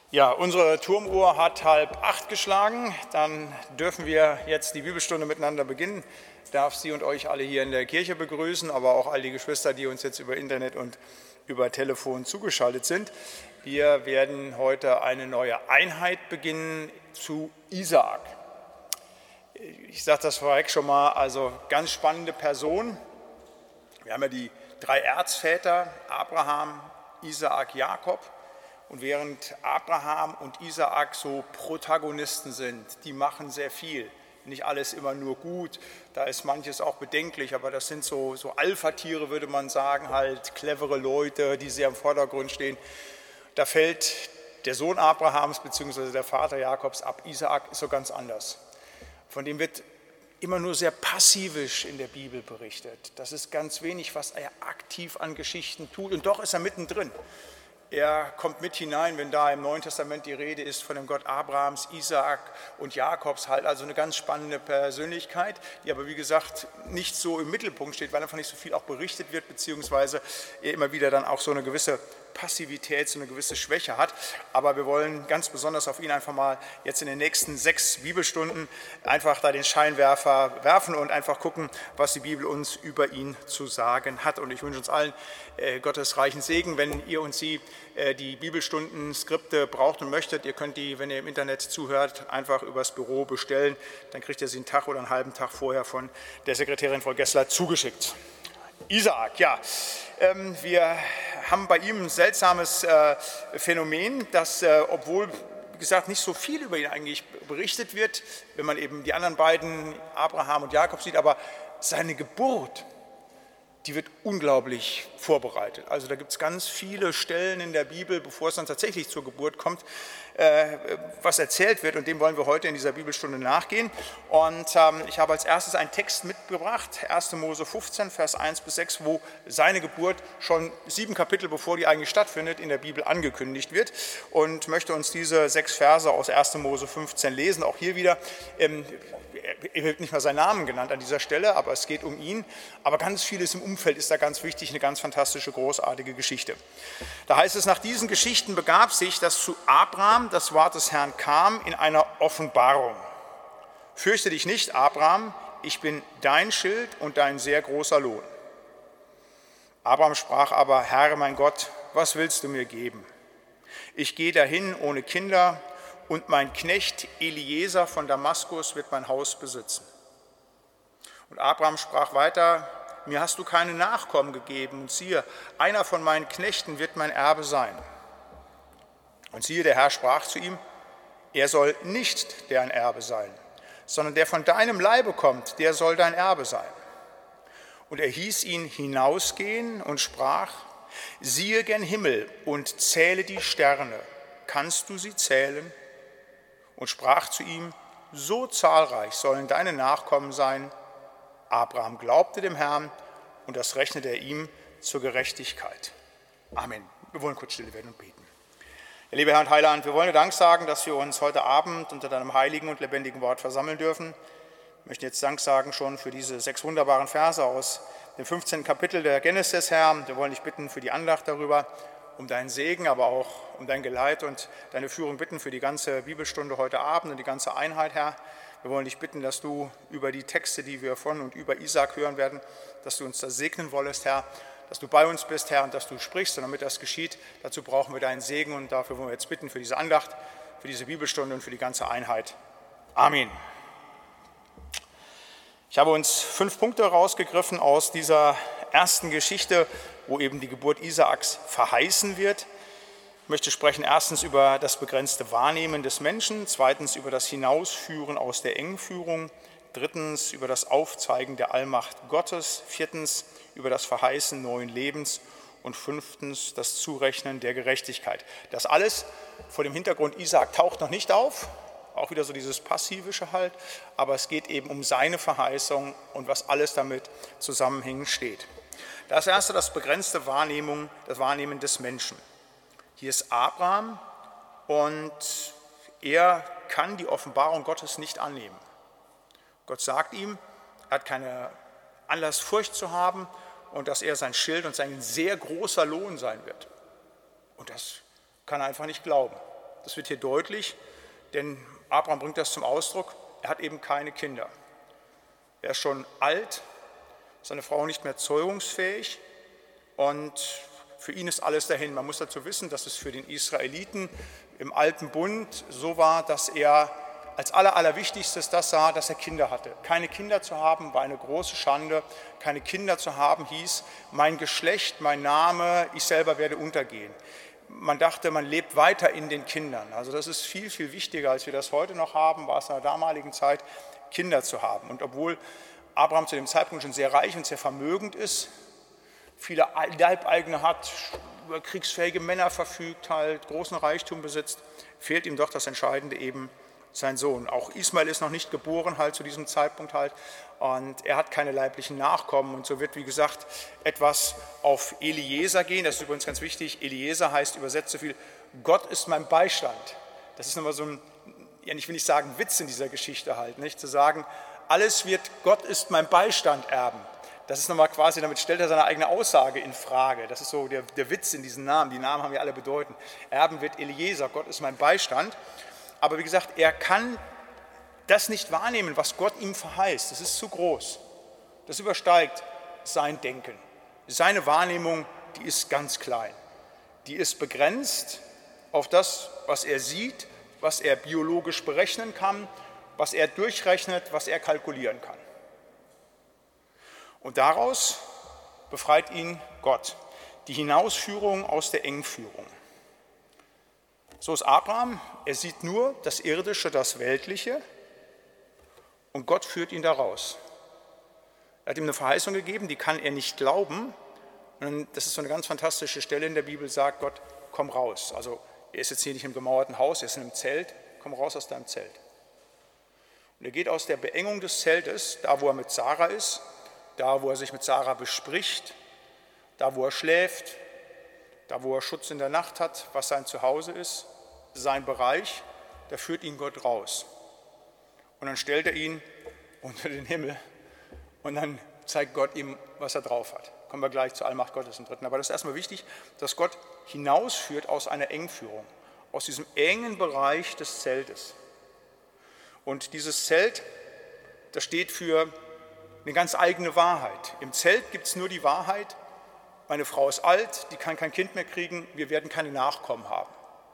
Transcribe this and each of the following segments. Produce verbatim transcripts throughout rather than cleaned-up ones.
Ja, unsere Turmuhr hat halb acht geschlagen. Dann dürfen wir jetzt die Bibelstunde miteinander beginnen. Ich darf Sie und euch alle hier in der Kirche begrüßen, aber auch all die Geschwister, die uns jetzt über Internet und über Telefon zugeschaltet sind. Wir werden heute eine neue Einheit beginnen zu Isaak. Ich sage das vorweg schon mal, also ganz spannende Person. Wir haben ja die drei Erzväter, Abraham, Isaak, Jakob. Und während Abraham und Isaak so Protagonisten sind, die machen sehr viel. Nicht alles immer nur gut, da ist manches auch bedenklich, aber das sind so, so Alpha-Tiere, würde man sagen, halt clevere Leute, die sehr im Vordergrund stehen. Da fällt der Sohn Abrahams bzw. der Vater Jakobs ab. Isaak ist so ganz anders. Von dem wird immer nur sehr passivisch in der Bibel berichtet. Das ist ganz wenig, was er aktiv an Geschichten tut. Und doch ist er mittendrin. Er kommt mit hinein, wenn da im Neuen Testament die Rede ist von dem Gott Abrahams, Isaak und Jakobs, halt also eine ganz spannende Persönlichkeit, die aber wie gesagt nicht so im Mittelpunkt steht, weil einfach nicht so viel auch berichtet wird, beziehungsweise er immer wieder dann auch so eine gewisse Passivität, so eine gewisse Schwäche hat. Aber wir wollen ganz besonders auf ihn einfach mal jetzt in den nächsten sechs Bibelstunden einfach da den Scheinwerfer werfen und einfach gucken, was die Bibel uns über ihn zu sagen hat. Und ich wünsche uns allen äh, Gottes reichen Segen, wenn ihr und Sie äh, die Bibelstunden, Skripte braucht und möchtet. Ihr könnt die, wenn ihr im Internet zuhört, einfach übers Büro bestellen. Dann kriegt ihr sie einen Tag oder einen halben Tag vorher von der Sekretärin Frau Gessler zugeschickt. Isaak, ja, ähm, wir haben bei ihm ein seltsames äh, Phänomen, dass, äh, obwohl, wie gesagt, nicht so viel über ihn eigentlich berichtet wird, wenn man eben die anderen beiden, Abraham und Jakob, sieht, aber seine Geburt, die wird unglaublich vorbereitet. Also da gibt es ganz viele Stellen in der Bibel, bevor es dann tatsächlich zur Geburt kommt, äh, was erzählt wird, und dem wollen wir heute in dieser Bibelstunde nachgehen. Und ähm, ich habe als erstes einen Text mitgebracht, erster Mose fünfzehn, Vers eins bis sechs, wo seine Geburt schon sieben Kapitel, bevor die eigentlich stattfindet, in der Bibel angekündigt wird, und möchte uns diese sechs Verse aus erster Mose fünfzehn lesen. Auch hier wieder, ähm, er wird nicht mal seinen Namen genannt an dieser Stelle, aber es geht um ihn. Aber ganz vieles im Umfeld ist da ganz wichtig, eine ganz fantastische, großartige Geschichte. Da heißt es, nach diesen Geschichten begab sich, dass zu Abraham das Wort des Herrn kam in einer Offenbarung. Fürchte dich nicht, Abraham, ich bin dein Schild und dein sehr großer Lohn. Abraham sprach aber, Herr, mein Gott, was willst du mir geben? Ich gehe dahin ohne Kinder, und mein Knecht Eliezer von Damaskus wird mein Haus besitzen. Und Abraham sprach weiter, mir hast du keine Nachkommen gegeben, und siehe, einer von meinen Knechten wird mein Erbe sein. Und siehe, der Herr sprach zu ihm, er soll nicht dein Erbe sein, sondern der von deinem Leibe kommt, der soll dein Erbe sein. Und er hieß ihn hinausgehen und sprach, siehe gen Himmel und zähle die Sterne, kannst du sie zählen? Und sprach zu ihm, so zahlreich sollen deine Nachkommen sein. Abraham glaubte dem Herrn, und das rechnete er ihm zur Gerechtigkeit. Amen. Wir wollen kurz stille werden und beten. Ja, lieber Herr und Heiland, wir wollen dir Dank sagen, dass wir uns heute Abend unter deinem heiligen und lebendigen Wort versammeln dürfen. Ich möchte jetzt Dank sagen schon für diese sechs wunderbaren Verse aus dem fünfzehnten Kapitel der Genesis, Herr. Wir wollen dich bitten für die Andacht darüber, um deinen Segen, aber auch um dein Geleit und deine Führung bitten für die ganze Bibelstunde heute Abend und die ganze Einheit, Herr. Wir wollen dich bitten, dass du über die Texte, die wir von und über Isaak hören werden, dass du uns das segnen wollest, Herr, dass du bei uns bist, Herr, und dass du sprichst. Und damit das geschieht, dazu brauchen wir deinen Segen, und dafür wollen wir jetzt bitten für diese Andacht, für diese Bibelstunde und für die ganze Einheit. Amen. Ich habe uns fünf Punkte rausgegriffen aus dieser ersten Geschichte, wo eben die Geburt Isaaks verheißen wird. Ich möchte sprechen erstens über das begrenzte Wahrnehmen des Menschen, zweitens über das Hinausführen aus der Engführung, drittens über das Aufzeigen der Allmacht Gottes, viertens über das Verheißen neuen Lebens und fünftens das Zurechnen der Gerechtigkeit. Das alles vor dem Hintergrund, Isaak taucht noch nicht auf, auch wieder so dieses passivische halt, aber es geht eben um seine Verheißung und was alles damit zusammenhängend steht. Das erste, das begrenzte Wahrnehmung, das Wahrnehmen des Menschen. Hier ist Abraham, und er kann die Offenbarung Gottes nicht annehmen. Gott sagt ihm, er hat keinen Anlass, Furcht zu haben, und dass er sein Schild und sein sehr großer Lohn sein wird. Und das kann er einfach nicht glauben. Das wird hier deutlich, denn Abraham bringt das zum Ausdruck, er hat eben keine Kinder. Er ist schon alt, seine Frau nicht mehr zeugungsfähig und für ihn ist alles dahin. Man muss dazu wissen, dass es für den Israeliten im Alten Bund so war, dass er als aller, allerwichtigstes das sah, dass er Kinder hatte. Keine Kinder zu haben, war eine große Schande. Keine Kinder zu haben, hieß, mein Geschlecht, mein Name, ich selber werde untergehen. Man dachte, man lebt weiter in den Kindern. Also das ist viel, viel wichtiger, als wir das heute noch haben, war es in der damaligen Zeit, Kinder zu haben. Und obwohl Abraham zu dem Zeitpunkt schon sehr reich und sehr vermögend ist, viele Leibeigene hat, über kriegsfähige Männer verfügt, halt großen Reichtum besitzt, fehlt ihm doch das Entscheidende eben, sein Sohn. Auch Ismael ist noch nicht geboren halt zu diesem Zeitpunkt halt und er hat keine leiblichen Nachkommen und so wird, wie gesagt, etwas auf Eliezer gehen. Das ist übrigens ganz wichtig. Eliezer heißt übersetzt so viel, Gott ist mein Beistand. Das ist nochmal so ein, ja, ich will nicht sagen Witz in dieser Geschichte halt, nicht? Zu sagen, alles wird, Gott ist mein Beistand erben. Das ist nochmal quasi, damit stellt er seine eigene Aussage in Frage. Das ist so der, der Witz in diesen Namen. Die Namen haben ja alle bedeuten. Erben wird Eliezer, Gott ist mein Beistand. Aber wie gesagt, er kann das nicht wahrnehmen, was Gott ihm verheißt. Das ist zu groß. Das übersteigt sein Denken. Seine Wahrnehmung, die ist ganz klein. Die ist begrenzt auf das, was er sieht, was er biologisch berechnen kann, was er durchrechnet, was er kalkulieren kann. Und daraus befreit ihn Gott. Die Hinausführung aus der Engführung. So ist Abraham, er sieht nur das Irdische, das Weltliche und Gott führt ihn da raus. Er hat ihm eine Verheißung gegeben, die kann er nicht glauben. Und das ist so eine ganz fantastische Stelle in der Bibel, sagt Gott, komm raus. Also er ist jetzt hier nicht im gemauerten Haus, er ist in einem Zelt, komm raus aus deinem Zelt. Und er geht aus der Beengung des Zeltes, da wo er mit Sarah ist, da wo er sich mit Sarah bespricht, da wo er schläft, da wo er Schutz in der Nacht hat, was sein Zuhause ist, sein Bereich, da führt ihn Gott raus. Und dann stellt er ihn unter den Himmel und dann zeigt Gott ihm, was er drauf hat. Kommen wir gleich zur Allmacht Gottes im Dritten. Aber das ist erstmal wichtig, dass Gott hinausführt aus einer Engführung, aus diesem engen Bereich des Zeltes. Und dieses Zelt, das steht für eine ganz eigene Wahrheit. Im Zelt gibt es nur die Wahrheit, meine Frau ist alt, die kann kein Kind mehr kriegen, wir werden keine Nachkommen haben.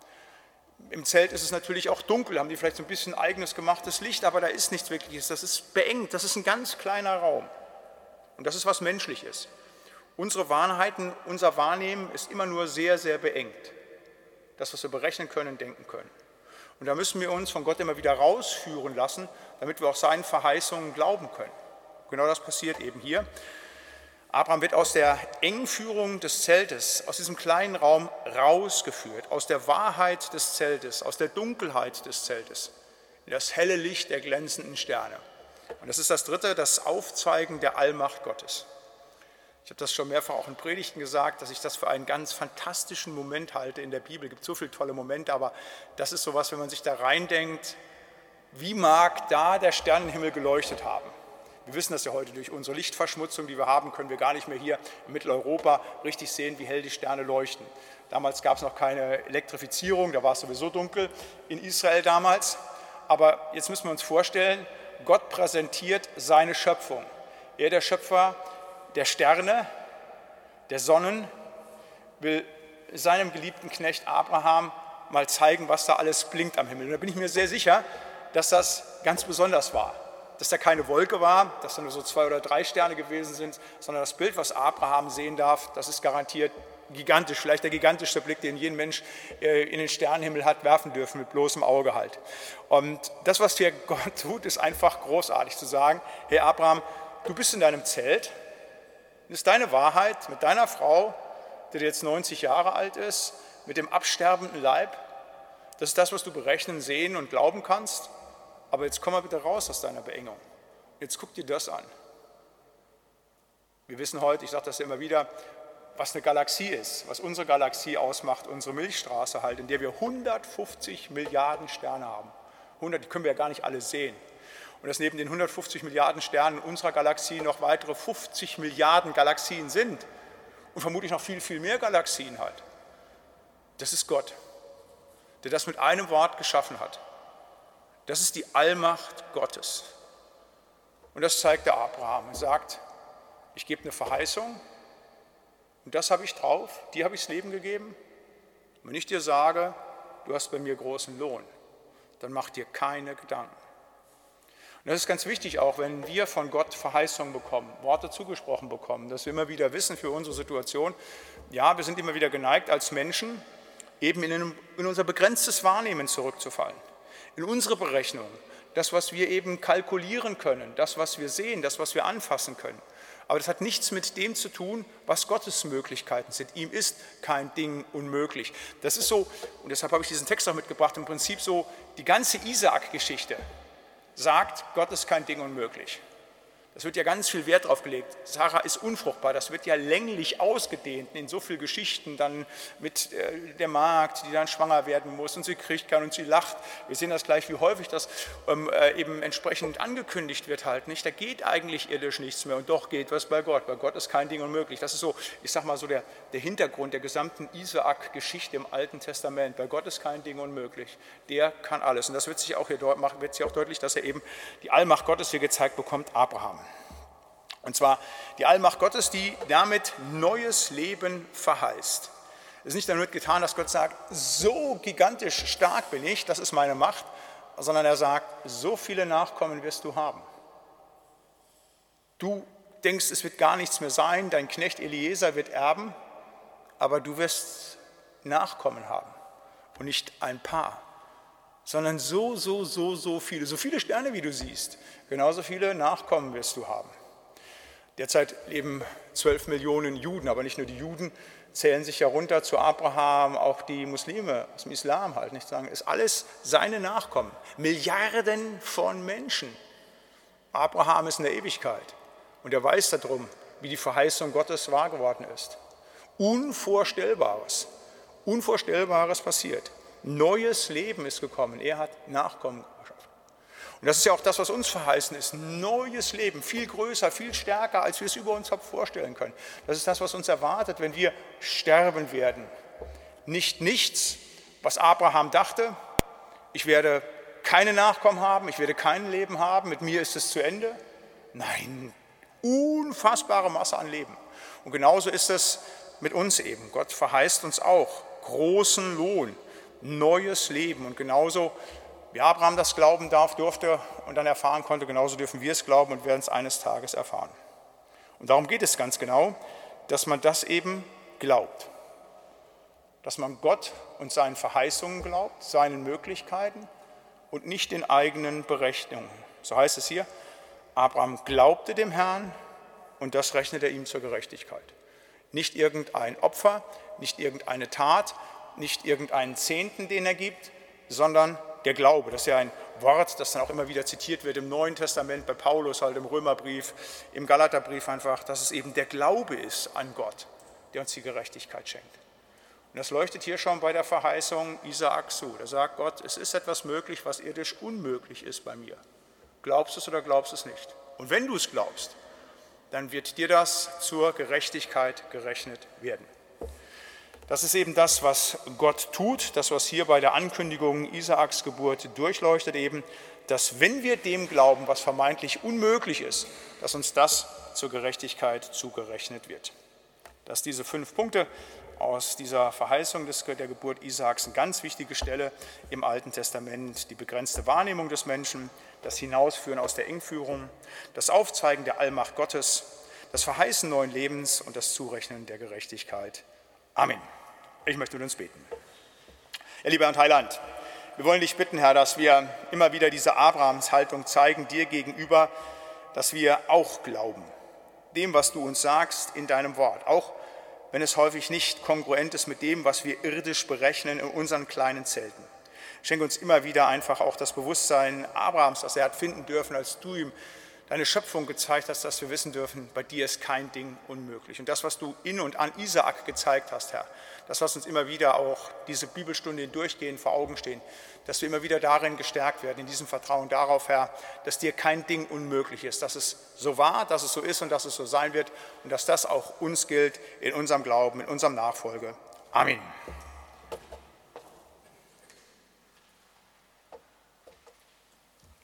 Im Zelt ist es natürlich auch dunkel, haben die vielleicht so ein bisschen eigenes gemachtes Licht, aber da ist nichts Wirkliches, das ist beengt, das ist ein ganz kleiner Raum. Und das ist was Menschliches. Unsere Wahrheiten, unser Wahrnehmen ist immer nur sehr, sehr beengt. Das, was wir berechnen können, denken können. Und da müssen wir uns von Gott immer wieder rausführen lassen, damit wir auch seinen Verheißungen glauben können. Genau das passiert eben hier. Abraham wird aus der Engführung des Zeltes, aus diesem kleinen Raum rausgeführt, aus der Wahrheit des Zeltes, aus der Dunkelheit des Zeltes, in das helle Licht der glänzenden Sterne. Und das ist das Dritte, das Aufzeigen der Allmacht Gottes. Ich habe das schon mehrfach auch in Predigten gesagt, dass ich das für einen ganz fantastischen Moment halte in der Bibel. Es gibt so viele tolle Momente, aber das ist sowas, wenn man sich da reindenkt, wie mag da der Sternenhimmel geleuchtet haben? Wir wissen das ja heute durch unsere Lichtverschmutzung, die wir haben, können wir gar nicht mehr hier in Mitteleuropa richtig sehen, wie hell die Sterne leuchten. Damals gab es noch keine Elektrifizierung, da war es sowieso dunkel in Israel damals. Aber jetzt müssen wir uns vorstellen, Gott präsentiert seine Schöpfung. Er, der Schöpfer der Sterne, der Sonnen, will seinem geliebten Knecht Abraham mal zeigen, was da alles blinkt am Himmel. Und da bin ich mir sehr sicher, dass das ganz besonders war. Dass da keine Wolke war, dass da nur so zwei oder drei Sterne gewesen sind, sondern das Bild, was Abraham sehen darf, das ist garantiert gigantisch, vielleicht der gigantischste Blick, den jeden Mensch in den Sternenhimmel hat werfen dürfen, mit bloßem Auge halt. Und das, was hier Gott tut, ist einfach großartig zu sagen, hey Abraham, du bist in deinem Zelt, das ist deine Wahrheit mit deiner Frau, die jetzt neunzig Jahre alt ist, mit dem absterbenden Leib, das ist das, was du berechnen, sehen und glauben kannst. Aber jetzt komm mal bitte raus aus deiner Beengung. Jetzt guck dir das an. Wir wissen heute, ich sage das ja immer wieder, was eine Galaxie ist, was unsere Galaxie ausmacht, unsere Milchstraße halt, in der wir hundertfünfzig Milliarden Sterne haben. hundert, die können wir ja gar nicht alle sehen. Und dass neben den hundertfünfzig Milliarden Sternen unserer Galaxie noch weitere fünfzig Milliarden Galaxien sind und vermutlich noch viel, viel mehr Galaxien halt. Das ist Gott. der das mit einem Wort geschaffen hat. Das ist die Allmacht Gottes. Und das zeigt der Abraham. Er sagt, ich gebe eine Verheißung und das habe ich drauf, dir habe ich das Leben gegeben. Und wenn ich dir sage, du hast bei mir großen Lohn, dann mach dir keine Gedanken. Und das ist ganz wichtig auch, wenn wir von Gott Verheißungen bekommen, Worte zugesprochen bekommen, dass wir immer wieder wissen für unsere Situation, ja, wir sind immer wieder geneigt als Menschen, eben in, einem, in unser begrenztes Wahrnehmen zurückzufallen, in unsere Berechnung, das, was wir eben kalkulieren können, das, was wir sehen, das, was wir anfassen können. Aber das hat nichts mit dem zu tun, was Gottes Möglichkeiten sind. Ihm ist kein Ding unmöglich. Das ist so, und deshalb habe ich diesen Text auch mitgebracht, im Prinzip so die ganze Isaak-Geschichte sagt, Gott ist kein Ding unmöglich. Das wird ja ganz viel Wert drauf gelegt. Sarah ist unfruchtbar, das wird ja länglich ausgedehnt in so vielen Geschichten, dann mit der Magd, die dann schwanger werden muss und sie kriegt kann und sie lacht. Wir sehen das gleich, wie häufig das ähm, eben entsprechend angekündigt wird halt, nicht? Da geht eigentlich irdisch nichts mehr und doch geht was bei Gott. Bei Gott ist kein Ding unmöglich. Das ist so, ich sag mal so der, der Hintergrund der gesamten Isaak-Geschichte im Alten Testament. Bei Gott ist kein Ding unmöglich. Der kann alles. Und das wird sich auch hier wird sich auch deutlich, dass er eben die Allmacht Gottes hier gezeigt bekommt, Abraham. Und zwar die Allmacht Gottes, die damit neues Leben verheißt. Es ist nicht damit getan, dass Gott sagt, so gigantisch stark bin ich, das ist meine Macht, sondern er sagt, so viele Nachkommen wirst du haben. Du denkst, es wird gar nichts mehr sein, dein Knecht Eliezer wird erben, aber du wirst Nachkommen haben und nicht ein paar, sondern so, so, so, so viele, so viele Sterne, wie du siehst, genauso viele Nachkommen wirst du haben. Derzeit leben zwölf Millionen Juden, aber nicht nur die Juden zählen sich ja runter zu Abraham, auch die Muslime aus dem Islam halt, nicht sagen, ist alles seine Nachkommen. Milliarden von Menschen. Abraham ist in der Ewigkeit und er weiß darum, wie die Verheißung Gottes wahr geworden ist. Unvorstellbares, Unvorstellbares passiert. Neues Leben ist gekommen, er hat Nachkommen geschaffen. Und das ist ja auch das, was uns verheißen ist, neues Leben, viel größer, viel stärker, als wir es über uns vorstellen können. Das ist das, was uns erwartet, wenn wir sterben werden. Nicht nichts, was Abraham dachte, ich werde keine Nachkommen haben, ich werde kein Leben haben, mit mir ist es zu Ende. Nein, unfassbare Masse an Leben. Und genauso ist es mit uns eben. Gott verheißt uns auch großen Lohn, neues Leben. Und genauso wie Abraham das glauben darf, durfte und dann erfahren konnte, genauso dürfen wir es glauben und werden es eines Tages erfahren. Und darum geht es ganz genau, dass man das eben glaubt. Dass man Gott und seinen Verheißungen glaubt, seinen Möglichkeiten und nicht den eigenen Berechnungen. So heißt es hier, Abraham glaubte dem Herrn und das rechnete er ihm zur Gerechtigkeit. Nicht irgendein Opfer, nicht irgendeine Tat, nicht irgendeinen Zehnten, den er gibt, sondern der Glaube. Das ist ja ein Wort, das dann auch immer wieder zitiert wird im Neuen Testament, bei Paulus halt im Römerbrief, im Galaterbrief einfach, dass es eben der Glaube ist an Gott, der uns die Gerechtigkeit schenkt. Und das leuchtet hier schon bei der Verheißung Isaak zu. Da sagt Gott, es ist etwas möglich, was irdisch unmöglich ist bei mir. Glaubst du es oder glaubst du es nicht? Und wenn du es glaubst, dann wird dir das zur Gerechtigkeit gerechnet werden. Das ist eben das, was Gott tut, das, was hier bei der Ankündigung Isaaks Geburt durchleuchtet eben, dass wenn wir dem glauben, was vermeintlich unmöglich ist, dass uns das zur Gerechtigkeit zugerechnet wird. Dass diese fünf Punkte aus dieser Verheißung des, der Geburt Isaaks eine ganz wichtige Stelle im Alten Testament, die begrenzte Wahrnehmung des Menschen, das Hinausführen aus der Engführung, das Aufzeigen der Allmacht Gottes, das Verheißen neuen Lebens und das Zurechnen der Gerechtigkeit. Amen. Ich möchte mit uns beten. Ja, lieber Herr und Heiland, wir wollen dich bitten, Herr, dass wir immer wieder diese Abrahamshaltung zeigen dir gegenüber, dass wir auch glauben, dem, was du uns sagst in deinem Wort, auch wenn es häufig nicht kongruent ist mit dem, was wir irdisch berechnen in unseren kleinen Zelten. Schenke uns immer wieder einfach auch das Bewusstsein Abrahams, das er hat finden dürfen, als du ihm deine Schöpfung gezeigt hast, dass wir wissen dürfen, bei dir ist kein Ding unmöglich. Und das, was du in und an Isaak gezeigt hast, Herr, das, was uns immer wieder auch diese Bibelstunde durchgehend vor Augen stehen, dass wir immer wieder darin gestärkt werden, in diesem Vertrauen darauf, Herr, dass dir kein Ding unmöglich ist, dass es so war, dass es so ist und dass es so sein wird und dass das auch uns gilt in unserem Glauben, in unserem Nachfolge. Amen.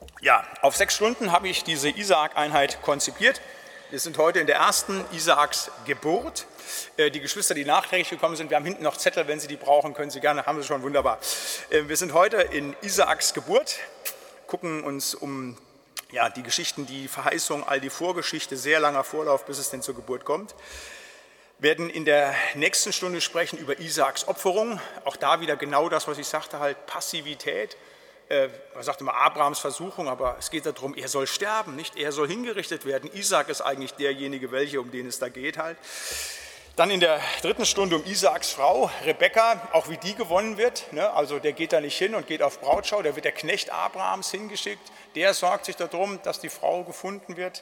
Ja, auf sechs Stunden habe ich diese Isaak-Einheit konzipiert. Wir sind heute in der ersten Isaaks Geburt. Die Geschwister, die nachträglich gekommen sind, wir haben hinten noch Zettel, wenn Sie die brauchen, können Sie gerne, haben Sie schon, wunderbar. Wir sind heute in Isaaks Geburt, gucken uns um ja, die Geschichten, die Verheißung, all die Vorgeschichte, sehr langer Vorlauf, bis es denn zur Geburt kommt. Wir werden in der nächsten Stunde sprechen über Isaaks Opferung. Auch da wieder genau das, was ich sagte, halt Passivität. Äh, man sagt immer Abrahams Versuchung, aber es geht darum, er soll sterben, nicht? Er soll hingerichtet werden. Isaak ist eigentlich derjenige, welche, um den es da geht halt. Dann in der dritten Stunde um Isaaks Frau, Rebekka, auch wie die gewonnen wird. Ne? Also der geht da nicht hin und geht auf Brautschau, der wird der Knecht Abrahams hingeschickt. Der sorgt sich darum, dass die Frau gefunden wird.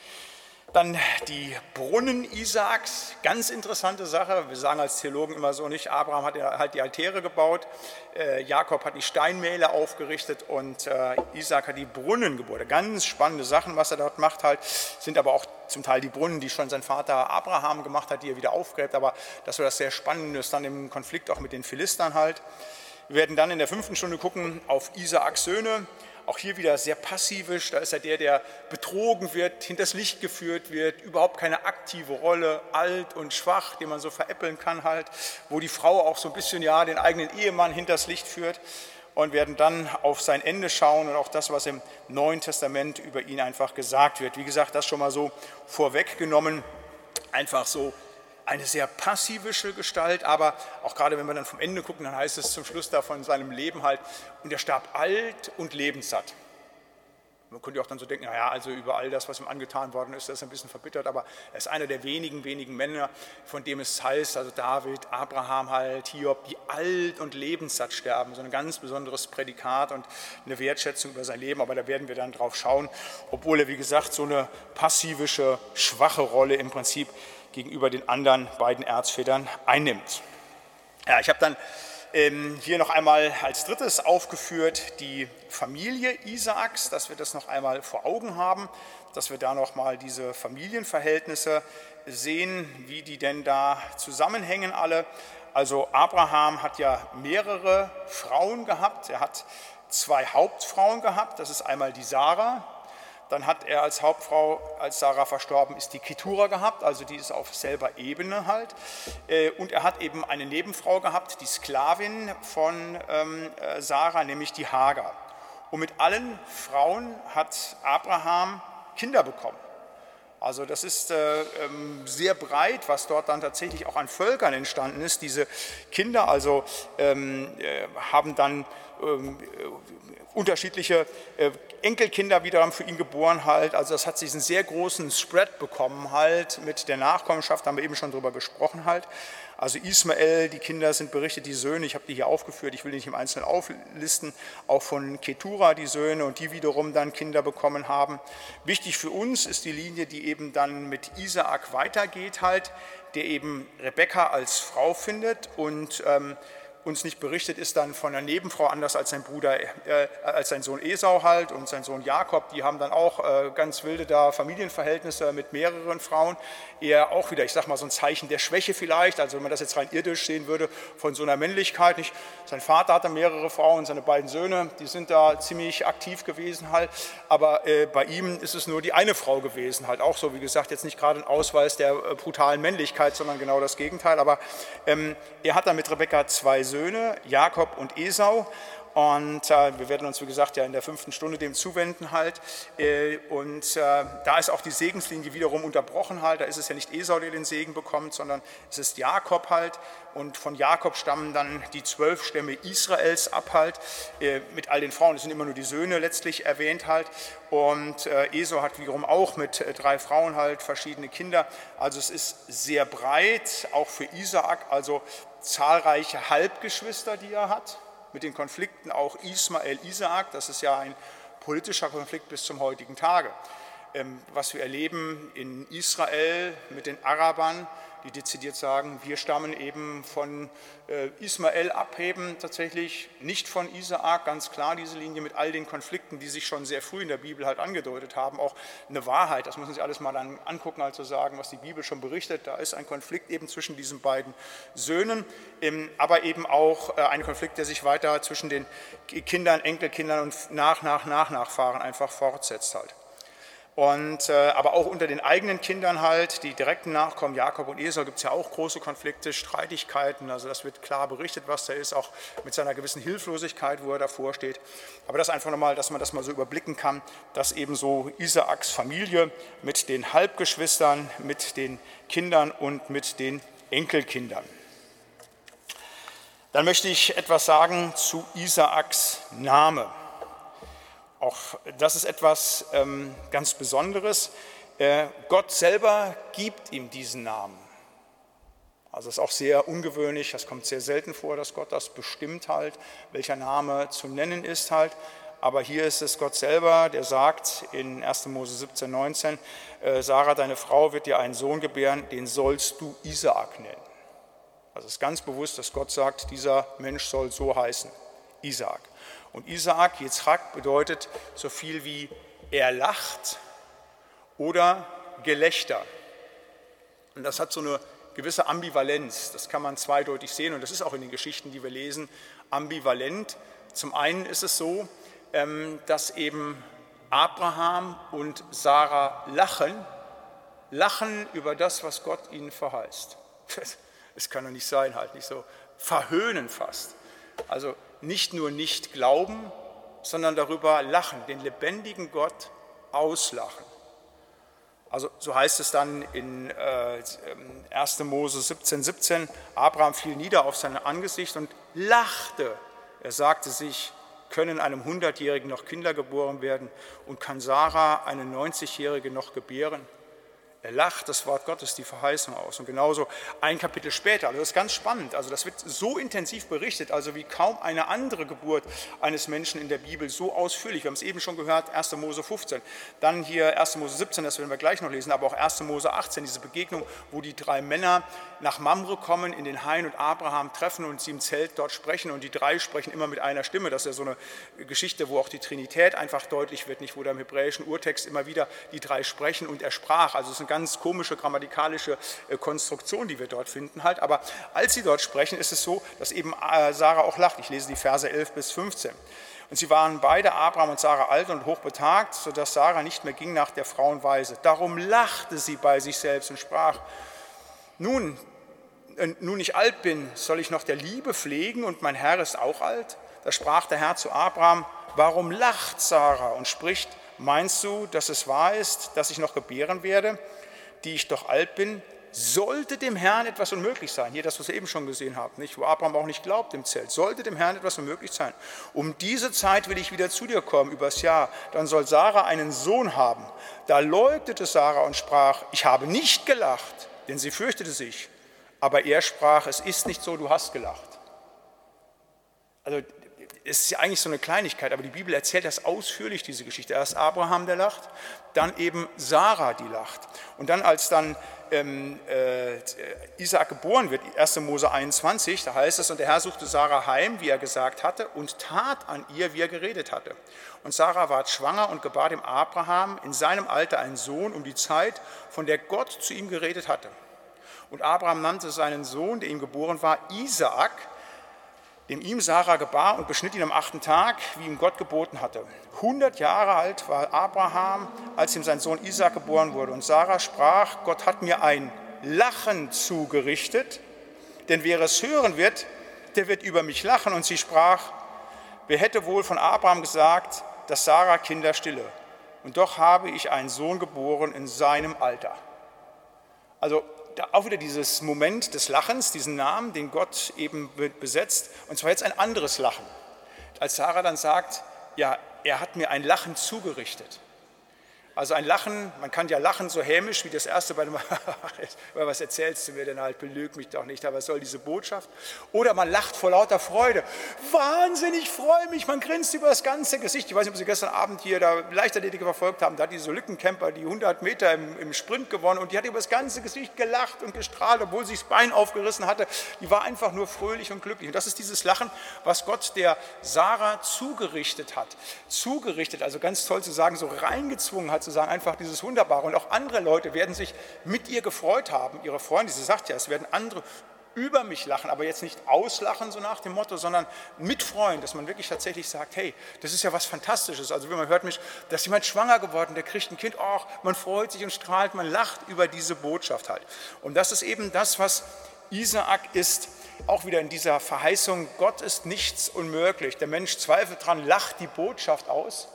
Dann die Brunnen Isaaks, ganz interessante Sache. Wir sagen als Theologen immer so nicht, Abraham hat halt die Altäre gebaut, äh, Jakob hat die Steinmähle aufgerichtet und äh, Isaak hat die Brunnen gebaut. Ganz spannende Sachen, was er dort macht halt, sind aber auch zum Teil die Brunnen, die schon sein Vater Abraham gemacht hat, die er wieder aufgräbt, aber das war das sehr Spannende, ist dann im Konflikt auch mit den Philistern halt. Wir werden dann in der fünften Stunde gucken auf Isaaks Söhne. Auch hier wieder sehr passivisch, da ist er der, der betrogen wird, hinters Licht geführt wird, überhaupt keine aktive Rolle, alt und schwach, den man so veräppeln kann halt, wo die Frau auch so ein bisschen ja den eigenen Ehemann hinters Licht führt und werden dann auf sein Ende schauen und auch das, was im Neuen Testament über ihn einfach gesagt wird. Wie gesagt, das schon mal so vorweggenommen, einfach so eine sehr passivische Gestalt, aber auch gerade wenn wir dann vom Ende gucken, dann heißt es zum Schluss da von seinem Leben halt, und er starb alt und lebenssatt. Man könnte auch dann so denken, naja, also über all das, was ihm angetan worden ist, das ist ein bisschen verbittert, aber er ist einer der wenigen, wenigen Männer, von dem es heißt, also David, Abraham halt, Hiob, die alt und lebenssatt sterben, so ein ganz besonderes Prädikat und eine Wertschätzung über sein Leben, aber da werden wir dann drauf schauen, obwohl er, wie gesagt, so eine passivische, schwache Rolle im Prinzip gegenüber den anderen beiden Erzvätern einnimmt. Ja, ich habe dann ähm, hier noch einmal als drittes aufgeführt die Familie Isaaks, dass wir das noch einmal vor Augen haben, dass wir da noch mal diese Familienverhältnisse sehen, wie die denn da zusammenhängen alle. Also Abraham hat ja mehrere Frauen gehabt, er hat zwei Hauptfrauen gehabt, das ist einmal die Sarah. Dann hat er als Hauptfrau, als Sarah verstorben ist, die Ketura gehabt, also die ist auf selber Ebene halt. Und er hat eben eine Nebenfrau gehabt, die Sklavin von Sarah, nämlich die Hagar. Und mit allen Frauen hat Abraham Kinder bekommen. Also das ist äh, sehr breit, was dort dann tatsächlich auch an Völkern entstanden ist. Diese Kinder also ähm, äh, haben dann ähm, unterschiedliche äh, Enkelkinder wiederum für ihn geboren halt. Also das hat sich einen sehr großen Spread bekommen halt mit der Nachkommenschaft, haben wir eben schon drüber gesprochen halt. Also Ismael, die Kinder sind berichtet, die Söhne, ich habe die hier aufgeführt, ich will die nicht im Einzelnen auflisten, auch von Ketura die Söhne und die wiederum dann Kinder bekommen haben. Wichtig für uns ist die Linie, die eben dann mit Isaak weitergeht halt, der eben Rebekka als Frau findet und ähm, uns nicht berichtet ist dann von einer Nebenfrau, anders als sein Bruder, äh, als sein Sohn Esau halt und sein Sohn Jakob, die haben dann auch äh, ganz wilde da Familienverhältnisse mit mehreren Frauen, eher auch wieder, ich sag mal, so ein Zeichen der Schwäche vielleicht, also wenn man das jetzt rein irdisch sehen würde, von so einer Männlichkeit, nicht? Sein Vater hatte mehrere Frauen, seine beiden Söhne, die sind da ziemlich aktiv gewesen halt, aber äh, bei ihm ist es nur die eine Frau gewesen halt, auch so, wie gesagt, jetzt nicht gerade ein Ausweis der äh, brutalen Männlichkeit, sondern genau das Gegenteil, aber ähm, er hat dann mit Rebekka zwei Söhne, Söhne, Jakob und Esau. Und äh, wir werden uns, wie gesagt, ja in der fünften Stunde dem zuwenden halt. Äh, und äh, da ist auch die Segenslinie wiederum unterbrochen halt. Da ist es ja nicht Esau, der den Segen bekommt, sondern es ist Jakob halt. Und von Jakob stammen dann die zwölf Stämme Israels ab halt, äh, mit all den Frauen. Das sind immer nur die Söhne letztlich erwähnt halt. Und äh, Esau hat wiederum auch mit äh, drei Frauen halt verschiedene Kinder. Also es ist sehr breit, auch für Isaak, also zahlreiche Halbgeschwister, die er hat, mit den Konflikten auch Ismael, Isaak, das ist ja ein politischer Konflikt bis zum heutigen Tage. Ähm, was wir erleben in Israel mit den Arabern, die dezidiert sagen, wir stammen eben von äh, Ismael ab, eben tatsächlich nicht von Isaak, ganz klar diese Linie mit all den Konflikten, die sich schon sehr früh in der Bibel halt angedeutet haben, auch eine Wahrheit, das müssen Sie alles mal dann angucken, also sagen, was die Bibel schon berichtet, da ist ein Konflikt eben zwischen diesen beiden Söhnen, ähm, aber eben auch äh, ein Konflikt, der sich weiter zwischen den Kindern, Enkelkindern und nach, nach, nach, Nachfahren einfach fortsetzt halt. Und, äh, aber auch unter den eigenen Kindern halt, die direkten Nachkommen, Jakob und Esau, gibt es ja auch große Konflikte, Streitigkeiten, also das wird klar berichtet, was da ist, auch mit seiner gewissen Hilflosigkeit, wo er davor steht. Aber das einfach nochmal, dass man das mal so überblicken kann, dass eben so Isaaks Familie mit den Halbgeschwistern, mit den Kindern und mit den Enkelkindern. Dann möchte ich etwas sagen zu Isaaks Name. Auch das ist etwas ähm, ganz Besonderes. Äh, Gott selber gibt ihm diesen Namen. Also das ist auch sehr ungewöhnlich, das kommt sehr selten vor, dass Gott das bestimmt halt, welcher Name zu nennen ist halt. Aber hier ist es Gott selber, der sagt in erster Mose siebzehn, neunzehn, äh, Sarah, deine Frau, wird dir einen Sohn gebären, den sollst du Isaak nennen. Also es ist ganz bewusst, dass Gott sagt, dieser Mensch soll so heißen, Isaak. Und Isaak, Yitzchak, bedeutet so viel wie er lacht oder Gelächter. Und das hat so eine gewisse Ambivalenz, das kann man zweideutig sehen und das ist auch in den Geschichten, die wir lesen, ambivalent. Zum einen ist es so, dass eben Abraham und Sarah lachen, lachen über das, was Gott ihnen verheißt. Das kann doch nicht sein, halt nicht so verhöhnen fast. Also nicht nur nicht glauben, sondern darüber lachen, den lebendigen Gott auslachen. Also so heißt es dann in äh, erster Mose siebzehn, siebzehn, Abraham fiel nieder auf sein Angesicht und lachte. Er sagte sich, können einem hundertjährigen noch Kinder geboren werden und kann Sarah, eine neunzigjährige, noch gebären? Er lacht das Wort Gottes, die Verheißung aus. Und genauso ein Kapitel später, also das ist ganz spannend, also das wird so intensiv berichtet, also wie kaum eine andere Geburt eines Menschen in der Bibel, so ausführlich. Wir haben es eben schon gehört, erster Mose fünfzehn, dann hier erster Mose siebzehn, das werden wir gleich noch lesen, aber auch erster Mose achtzehn, diese Begegnung, wo die drei Männer nach Mamre kommen, in den Hain und Abraham treffen und sie im Zelt dort sprechen und die drei sprechen immer mit einer Stimme. Das ist ja so eine Geschichte, wo auch die Trinität einfach deutlich wird, nicht, wo da im hebräischen Urtext immer wieder die drei sprechen und er sprach, also es ist eine ganz komische grammatikalische Konstruktion, die wir dort finden halt. Aber als sie dort sprechen, ist es so, dass eben Sarah auch lacht. Ich lese die Verse elf bis fünfzehn. Und sie waren beide, Abraham und Sarah, alt und hochbetagt, sodass Sarah nicht mehr ging nach der Frauenweise. Darum lachte sie bei sich selbst und sprach, nun, nun ich alt bin, soll ich noch der Liebe pflegen und mein Herr ist auch alt? Da sprach der Herr zu Abraham, warum lacht Sarah und spricht, meinst du, dass es wahr ist, dass ich noch gebären werde, die ich doch alt bin? Sollte dem Herrn etwas unmöglich sein, hier das, was ihr eben schon gesehen habt, nicht, wo Abraham auch nicht glaubt im Zelt, sollte dem Herrn etwas unmöglich sein, um diese Zeit will ich wieder zu dir kommen, übers Jahr, dann soll Sarah einen Sohn haben. Da leugnete Sarah und sprach, ich habe nicht gelacht, denn sie fürchtete sich, aber er sprach, es ist nicht so, du hast gelacht. Also es ist ja eigentlich so eine Kleinigkeit, aber die Bibel erzählt das ausführlich, diese Geschichte. Erst Abraham, der lacht, dann eben Sarah, die lacht. Und dann, als dann ähm, äh, Isaak geboren wird, erster Mose einundzwanzig, da heißt es, und der Herr suchte Sarah heim, wie er gesagt hatte, und tat an ihr, wie er geredet hatte. Und Sarah ward schwanger und gebar dem Abraham in seinem Alter einen Sohn um die Zeit, von der Gott zu ihm geredet hatte. Und Abraham nannte seinen Sohn, der ihm geboren war, Isaak, dem ihm Sarah gebar und beschnitt ihn am achten Tag, wie ihm Gott geboten hatte. hundert Jahre alt war Abraham, als ihm sein Sohn Isaak geboren wurde. Und Sarah sprach, Gott hat mir ein Lachen zugerichtet, denn wer es hören wird, der wird über mich lachen. Und sie sprach, wer hätte wohl von Abraham gesagt, dass Sarah Kinder stille? Und doch habe ich einen Sohn geboren in seinem Alter. Also da auch wieder dieses Moment des Lachens, diesen Namen, den Gott eben besetzt, und zwar jetzt ein anderes Lachen. Als Sarah dann sagt, ja, er hat mir ein Lachen zugerichtet. Also ein Lachen, man kann ja lachen so hämisch wie das erste bei dem, was erzählst du mir denn halt, belüg mich doch nicht, aber was soll diese Botschaft? Oder man lacht vor lauter Freude. Wahnsinn, ich freue mich, man grinst über das ganze Gesicht. Ich weiß nicht, ob Sie gestern Abend hier da Leichtathletik verfolgt haben, da hat diese Lückencamper die hundert Meter im, im Sprint gewonnen und die hat über das ganze Gesicht gelacht und gestrahlt, obwohl sie das Bein aufgerissen hatte. Die war einfach nur fröhlich und glücklich. Und das ist dieses Lachen, was Gott der Sarah zugerichtet hat. Zugerichtet, also ganz toll zu sagen, so reingezwungen hat, zu sagen, einfach dieses Wunderbare. Und auch andere Leute werden sich mit ihr gefreut haben, ihre Freunde, sie sagt ja, es werden andere über mich lachen, aber jetzt nicht auslachen, so nach dem Motto, sondern mitfreuen, dass man wirklich tatsächlich sagt, hey, das ist ja was Fantastisches. Also wenn man hört mich, da ist jemand schwanger geworden, der kriegt ein Kind, oh, man freut sich und strahlt, man lacht über diese Botschaft halt. Und das ist eben das, was Isaak ist, auch wieder in dieser Verheißung, Gott ist nichts unmöglich. Der Mensch zweifelt dran, lacht die Botschaft aus,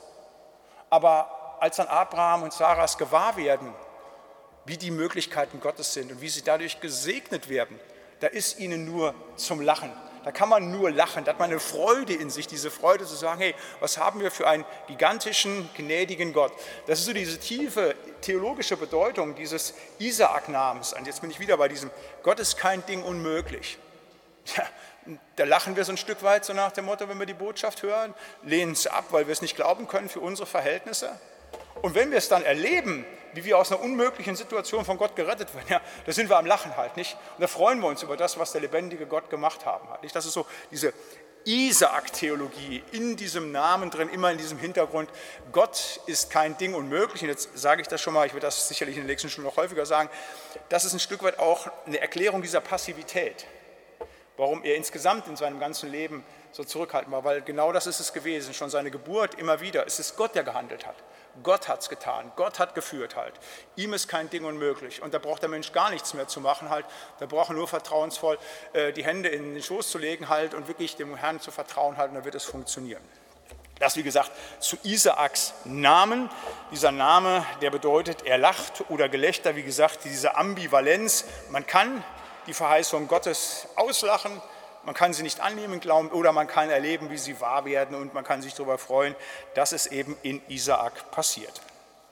aber als dann Abraham und Saras gewahr werden, wie die Möglichkeiten Gottes sind und wie sie dadurch gesegnet werden, da ist ihnen nur zum Lachen. Da kann man nur lachen, da hat man eine Freude in sich, diese Freude zu sagen, hey, was haben wir für einen gigantischen, gnädigen Gott. Das ist so diese tiefe theologische Bedeutung dieses Isaak-Namens. Und jetzt bin ich wieder bei diesem, Gott ist kein Ding unmöglich. Ja, da lachen wir so ein Stück weit so nach dem Motto, wenn wir die Botschaft hören, lehnen es ab, weil wir es nicht glauben können für unsere Verhältnisse. Und wenn wir es dann erleben, wie wir aus einer unmöglichen Situation von Gott gerettet werden, ja, da sind wir am Lachen halt, nicht? Und da freuen wir uns über das, was der lebendige Gott gemacht haben hat, nicht? Das ist so diese Isaak-Theologie in diesem Namen drin, immer in diesem Hintergrund. Gott ist kein Ding unmöglich. Und jetzt sage ich das schon mal, ich werde das sicherlich in den nächsten Stunden noch häufiger sagen, das ist ein Stück weit auch eine Erklärung dieser Passivität. Warum er insgesamt in seinem ganzen Leben so zurückhaltend war, weil genau das ist es gewesen, schon seine Geburt immer wieder. Es ist Gott, der gehandelt hat. Gott hat es getan, Gott hat geführt halt. Ihm ist kein Ding unmöglich und da braucht der Mensch gar nichts mehr zu machen halt. Da braucht er nur vertrauensvoll äh, die Hände in den Schoß zu legen halt und wirklich dem Herrn zu vertrauen halt und dann wird es funktionieren. Das, wie gesagt, zu Isaaks Namen. Dieser Name, der bedeutet, er lacht oder Gelächter, wie gesagt, diese Ambivalenz. Man kann die Verheißung Gottes auslachen, man kann sie nicht annehmen, glauben, oder man kann erleben, wie sie wahr werden und man kann sich darüber freuen, dass es eben in Isaak passiert.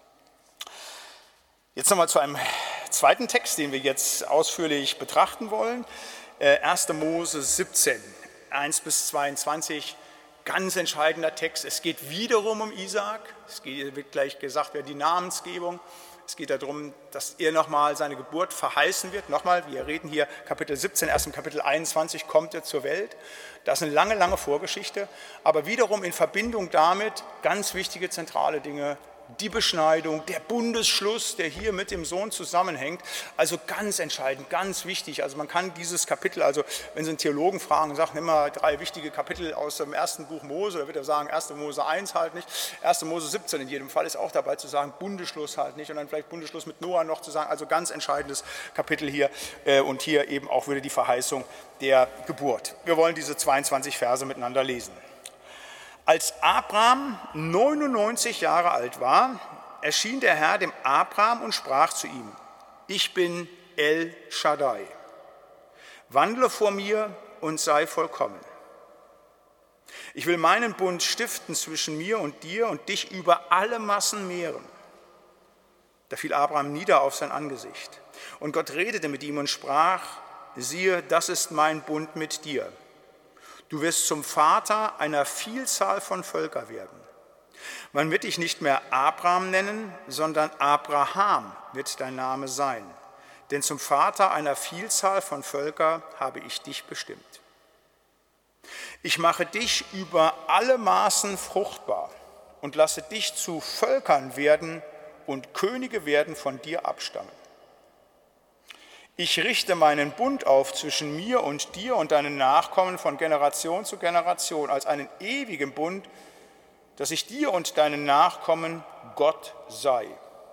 Jetzt nochmal zu einem zweiten Text, den wir jetzt ausführlich betrachten wollen. erster Mose siebzehn, eins bis zweiundzwanzig, ganz entscheidender Text. Es geht wiederum um Isaak, es wird gleich gesagt werden, die Namensgebung. Es geht darum, dass er nochmal seine Geburt verheißen wird. Nochmal, wir reden hier Kapitel siebzehn, erst im Kapitel einundzwanzig kommt er zur Welt. Das ist eine lange, lange Vorgeschichte, aber wiederum in Verbindung damit ganz wichtige zentrale Dinge. Die Beschneidung, der Bundesschluss, der hier mit dem Sohn zusammenhängt, also ganz entscheidend, ganz wichtig. Also man kann dieses Kapitel, also wenn Sie einen Theologen fragen, sagen immer drei wichtige Kapitel aus dem ersten Buch Mose, da wird er sagen, erster Mose eins halt nicht, erster Mose siebzehn in jedem Fall ist auch dabei zu sagen, Bundesschluss halt nicht und dann vielleicht Bundesschluss mit Noah noch zu sagen, also ganz entscheidendes Kapitel hier und hier eben auch wieder die Verheißung der Geburt. Wir wollen diese zweiundzwanzig Verse miteinander lesen. Als Abraham neunundneunzig Jahre alt war, erschien der Herr dem Abraham und sprach zu ihm, ich bin El Shaddai, wandle vor mir und sei vollkommen. Ich will meinen Bund stiften zwischen mir und dir und dich über alle Massen mehren. Da fiel Abraham nieder auf sein Angesicht. Und Gott redete mit ihm und sprach, siehe, das ist mein Bund mit dir. Du wirst zum Vater einer Vielzahl von Völkern werden. Man wird dich nicht mehr Abraham nennen, sondern Abraham wird dein Name sein. Denn zum Vater einer Vielzahl von Völkern habe ich dich bestimmt. Ich mache dich über alle Maßen fruchtbar und lasse dich zu Völkern werden und Könige werden von dir abstammen. Ich richte meinen Bund auf zwischen mir und dir und deinen Nachkommen von Generation zu Generation als einen ewigen Bund, dass ich dir und deinen Nachkommen Gott sei.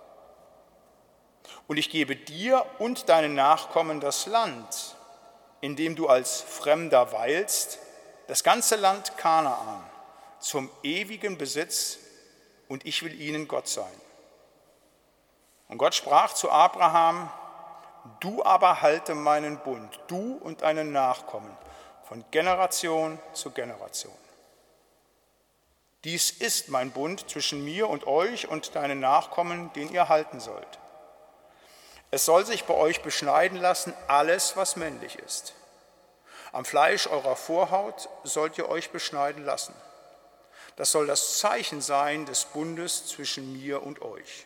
Und ich gebe dir und deinen Nachkommen das Land, in dem du als Fremder weilst, das ganze Land Kanaan, zum ewigen Besitz, und ich will ihnen Gott sein. Und Gott sprach zu Abraham, du aber halte meinen Bund, du und deine Nachkommen, von Generation zu Generation. Dies ist mein Bund zwischen mir und euch und deinen Nachkommen, den ihr halten sollt. Es soll sich bei euch beschneiden lassen alles, was männlich ist. Am Fleisch eurer Vorhaut sollt ihr euch beschneiden lassen. Das soll das Zeichen sein des Bundes zwischen mir und euch.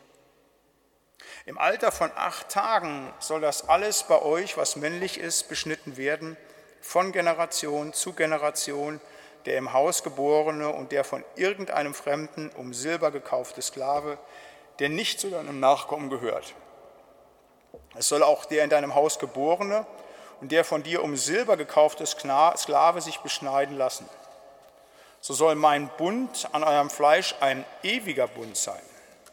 Im Alter von acht Tagen soll das alles bei euch, was männlich ist, beschnitten werden, von Generation zu Generation, der im Haus geborene und der von irgendeinem Fremden um Silber gekaufte Sklave, der nicht zu deinem Nachkommen gehört. Es soll auch der in deinem Haus geborene und der von dir um Silber gekaufte Sklave sich beschneiden lassen. So soll mein Bund an eurem Fleisch ein ewiger Bund sein.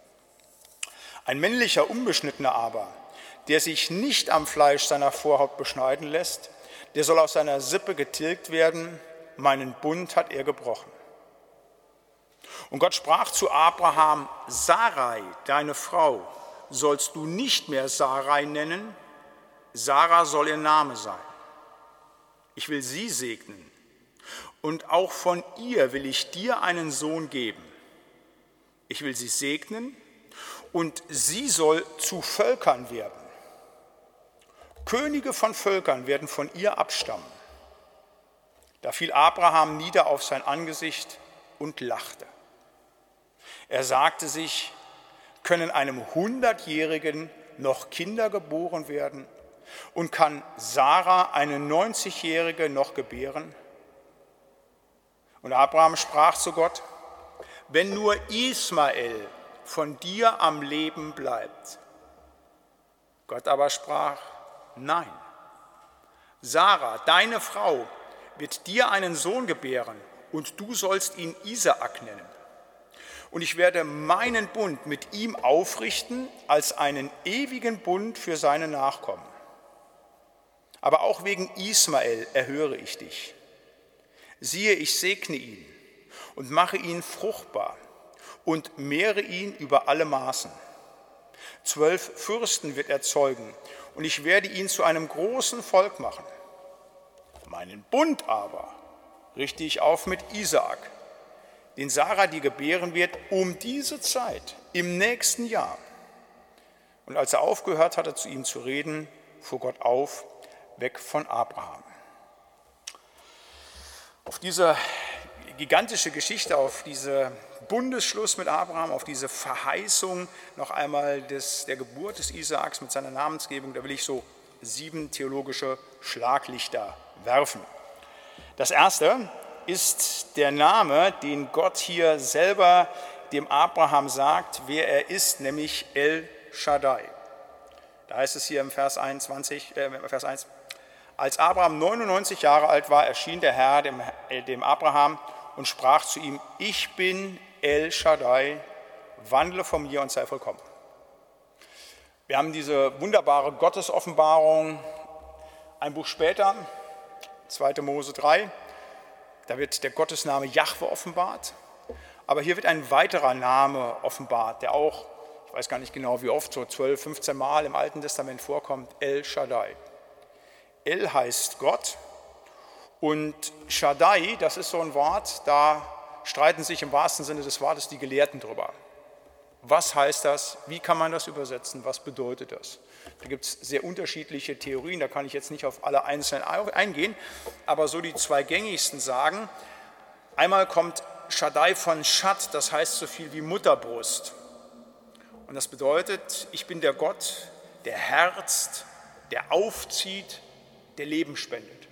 Ein männlicher Unbeschnittener aber, der sich nicht am Fleisch seiner Vorhaut beschneiden lässt, der soll aus seiner Sippe getilgt werden. Meinen Bund hat er gebrochen. Und Gott sprach zu Abraham: Sarai, deine Frau, sollst du nicht mehr Sarai nennen, Sarah soll ihr Name sein. Ich will sie segnen und auch von ihr will ich dir einen Sohn geben. Ich will sie segnen und sie soll zu Völkern werden. Könige von Völkern werden von ihr abstammen. Da fiel Abraham nieder auf sein Angesicht und lachte. Er sagte sich: Können einem Hundertjährigen noch Kinder geboren werden? Und kann Sarah eine neunzigjährige noch gebären? Und Abraham sprach zu Gott: Wenn nur Ismael von dir am Leben bleibt. Gott aber sprach: Nein, Sarah, deine Frau, wird dir einen Sohn gebären und du sollst ihn Isaak nennen. Und ich werde meinen Bund mit ihm aufrichten als einen ewigen Bund für seine Nachkommen. Aber auch wegen Ismael erhöre ich dich. Siehe, ich segne ihn und mache ihn fruchtbar und mehre ihn über alle Maßen. Zwölf Fürsten wird er zeugen und ich werde ihn zu einem großen Volk machen. Meinen Bund aber richte ich auf mit Isaak, den Sarah dir gebären wird um diese Zeit, im nächsten Jahr. Und als er aufgehört hatte, zu ihm zu reden, fuhr Gott auf, weg von Abraham. Auf diese gigantische Geschichte, auf diesen Bundesschluss mit Abraham, auf diese Verheißung noch einmal des, der Geburt des Isaaks mit seiner Namensgebung, da will ich so sieben theologische Schlaglichter werfen. Das erste ist der Name, den Gott hier selber dem Abraham sagt, wer er ist, nämlich El Shaddai. Da heißt es hier im Vers einundzwanzig, äh, Vers eins, als Abraham neunundneunzig Jahre alt war, erschien der Herr dem, äh, dem Abraham und sprach zu ihm: Ich bin El Shaddai, wandle von mir und sei vollkommen. Wir haben diese wunderbare Gottesoffenbarung, ein Buch später, zweiter Mose drei, da wird der Gottesname Jahwe offenbart, aber hier wird ein weiterer Name offenbart, der auch, ich weiß gar nicht genau wie oft, so zwölf, fünfzehn Mal im Alten Testament vorkommt, El Shaddai. El heißt Gott und Shaddai, das ist so ein Wort, da streiten sich im wahrsten Sinne des Wortes die Gelehrten drüber. Was heißt das? Wie kann man das übersetzen? Was bedeutet das? Da gibt es sehr unterschiedliche Theorien, da kann ich jetzt nicht auf alle einzeln eingehen, aber so die zwei gängigsten sagen, einmal kommt Shaddai von Shad, das heißt so viel wie Mutterbrust. Und das bedeutet, ich bin der Gott, der herzt, der aufzieht, der Leben spendet.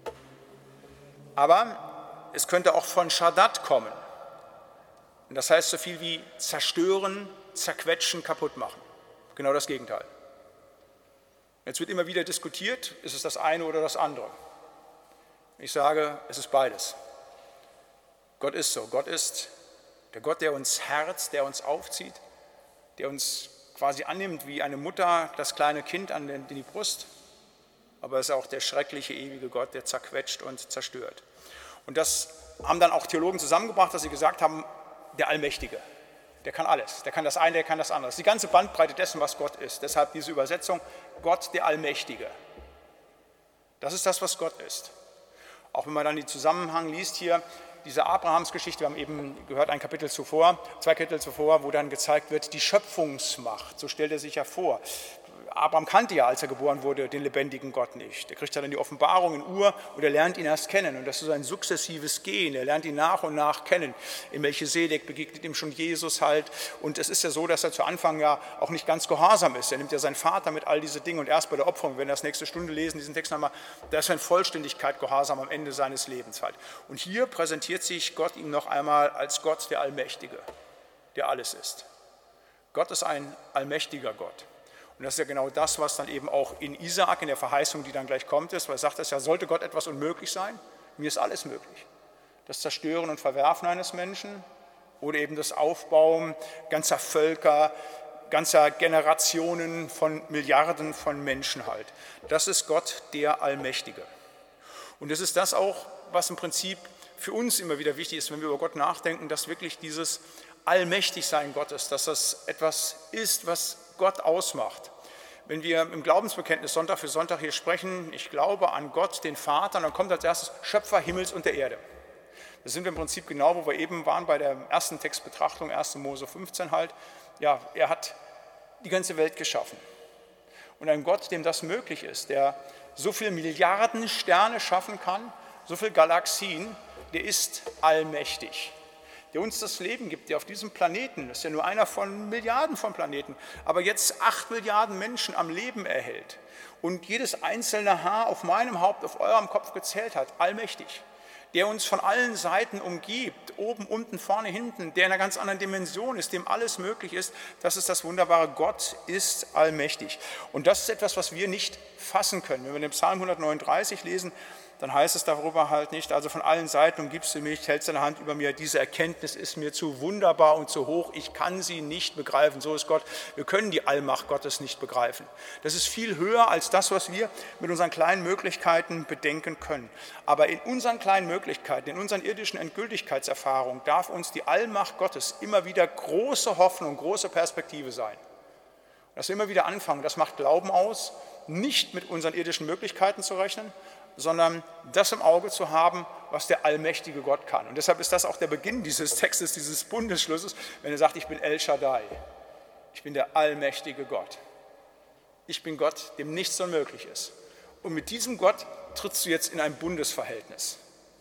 Aber es könnte auch von Shaddad kommen. Und das heißt so viel wie zerstören, zerquetschen, kaputt machen. Genau das Gegenteil. Jetzt wird immer wieder diskutiert, ist es das eine oder das andere. Ich sage, es ist beides. Gott ist so. Gott ist der Gott, der uns herzt, der uns aufzieht, der uns quasi annimmt wie eine Mutter das kleine Kind an die Brust. Aber es ist auch der schreckliche, ewige Gott, der zerquetscht und zerstört. Und das haben dann auch Theologen zusammengebracht, dass sie gesagt haben, der Allmächtige, der kann alles, der kann das eine, der kann das andere. Das ist die ganze Bandbreite dessen, was Gott ist. Deshalb diese Übersetzung, Gott der Allmächtige. Das ist das, was Gott ist. Auch wenn man dann den Zusammenhang liest hier, diese Abrahamsgeschichte, wir haben eben gehört, ein Kapitel zuvor, zwei Kapitel zuvor, wo dann gezeigt wird, die Schöpfungsmacht, so stellt er sich ja vor. Abraham kannte ja, als er geboren wurde, den lebendigen Gott nicht. Er kriegt dann die Offenbarung in Ur und er lernt ihn erst kennen. Und das ist ein sukzessives Gehen. Er lernt ihn nach und nach kennen. In Melchisedek begegnet ihm schon Jesus halt. Und es ist ja so, dass er zu Anfang ja auch nicht ganz gehorsam ist. Er nimmt ja seinen Vater mit all diese Dinge und erst bei der Opferung, wenn wir das nächste Stunde lesen, diesen Text nochmal, da ist er in Vollständigkeit gehorsam am Ende seines Lebens halt. Und hier präsentiert sich Gott ihm noch einmal als Gott, der Allmächtige, der alles ist. Gott ist ein allmächtiger Gott. Und das ist ja genau das, was dann eben auch in Isaak, in der Verheißung, die dann gleich kommt, ist, weil er sagt es ja, sollte Gott etwas unmöglich sein? Mir ist alles möglich. Das Zerstören und Verwerfen eines Menschen oder eben das Aufbauen ganzer Völker, ganzer Generationen von Milliarden von Menschen halt. Das ist Gott, der Allmächtige. Und das ist das auch, was im Prinzip für uns immer wieder wichtig ist, wenn wir über Gott nachdenken, dass wirklich dieses Allmächtigsein Gottes, dass das etwas ist, was Gott ausmacht. Wenn wir im Glaubensbekenntnis Sonntag für Sonntag hier sprechen, ich glaube an Gott, den Vater, dann kommt als erstes Schöpfer Himmels und der Erde. Das sind wir im Prinzip genau, wo wir eben waren bei der ersten Textbetrachtung, erster Mose fünfzehn halt. Ja, er hat die ganze Welt geschaffen. Und ein Gott, dem das möglich ist, der so viele Milliarden Sterne schaffen kann, so viele Galaxien, der ist allmächtig. Der uns das Leben gibt, der auf diesem Planeten, das ist ja nur einer von Milliarden von Planeten, aber jetzt acht Milliarden Menschen am Leben erhält und jedes einzelne Haar auf meinem Haupt, auf eurem Kopf gezählt hat, allmächtig, der uns von allen Seiten umgibt, oben, unten, vorne, hinten, der in einer ganz anderen Dimension ist, dem alles möglich ist, das ist das Wunderbare, Gott ist allmächtig. Und das ist etwas, was wir nicht fassen können. Wenn wir den Psalm hundertneununddreißig lesen, dann heißt es darüber halt nicht, also von allen Seiten umgibst du mich, hältst deine Hand über mir, diese Erkenntnis ist mir zu wunderbar und zu hoch, ich kann sie nicht begreifen, so ist Gott. Wir können die Allmacht Gottes nicht begreifen. Das ist viel höher als das, was wir mit unseren kleinen Möglichkeiten bedenken können. Aber in unseren kleinen Möglichkeiten, in unseren irdischen Endgültigkeitserfahrungen darf uns die Allmacht Gottes immer wieder große Hoffnung, große Perspektive sein. Dass wir immer wieder anfangen, das macht Glauben aus, nicht mit unseren irdischen Möglichkeiten zu rechnen, sondern das im Auge zu haben, was der allmächtige Gott kann. Und deshalb ist das auch der Beginn dieses Textes, dieses Bundesschlusses, wenn er sagt, ich bin El Shaddai, ich bin der allmächtige Gott. Ich bin Gott, dem nichts unmöglich ist. Und mit diesem Gott trittst du jetzt in ein Bundesverhältnis.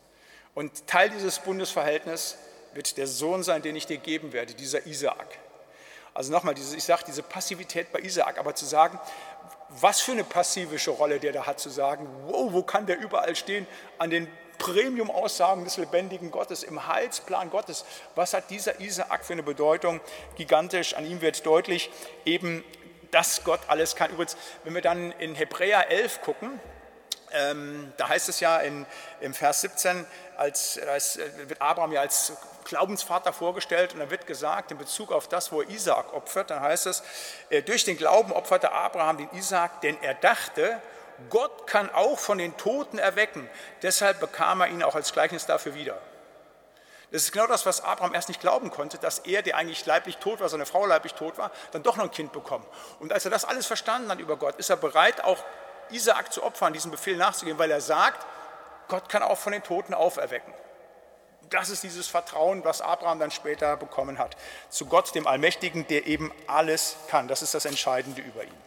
Und Teil dieses Bundesverhältnisses wird der Sohn sein, den ich dir geben werde, dieser Isaak. Also nochmal, ich sage diese Passivität bei Isaak, aber zu sagen, was für eine passivische Rolle der da hat, zu sagen, wow, wo kann der überall stehen, an den Premium-Aussagen des lebendigen Gottes, im Heilsplan Gottes. Was hat dieser Isaak für eine Bedeutung? Gigantisch, an ihm wird deutlich, eben, dass Gott alles kann. Übrigens, wenn wir dann in Hebräer elf gucken, ähm, da heißt es ja in, im Vers siebzehn, als, als wird Abraham ja als Glaubensvater vorgestellt und dann wird gesagt, in Bezug auf das, wo er Isaak opfert, dann heißt es, durch den Glauben opferte Abraham den Isaak, denn er dachte, Gott kann auch von den Toten erwecken, deshalb bekam er ihn auch als Gleichnis dafür wieder. Das ist genau das, was Abraham erst nicht glauben konnte, dass er, der eigentlich leiblich tot war, seine Frau leiblich tot war, dann doch noch ein Kind bekommt. Und als er das alles verstanden hat über Gott, ist er bereit, auch Isaak zu opfern, diesem Befehl nachzugehen, weil er sagt, Gott kann auch von den Toten auferwecken. Das ist dieses Vertrauen, was Abraham dann später bekommen hat, zu Gott, dem Allmächtigen, der eben alles kann. Das ist das Entscheidende über ihn.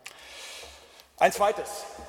Ein zweites,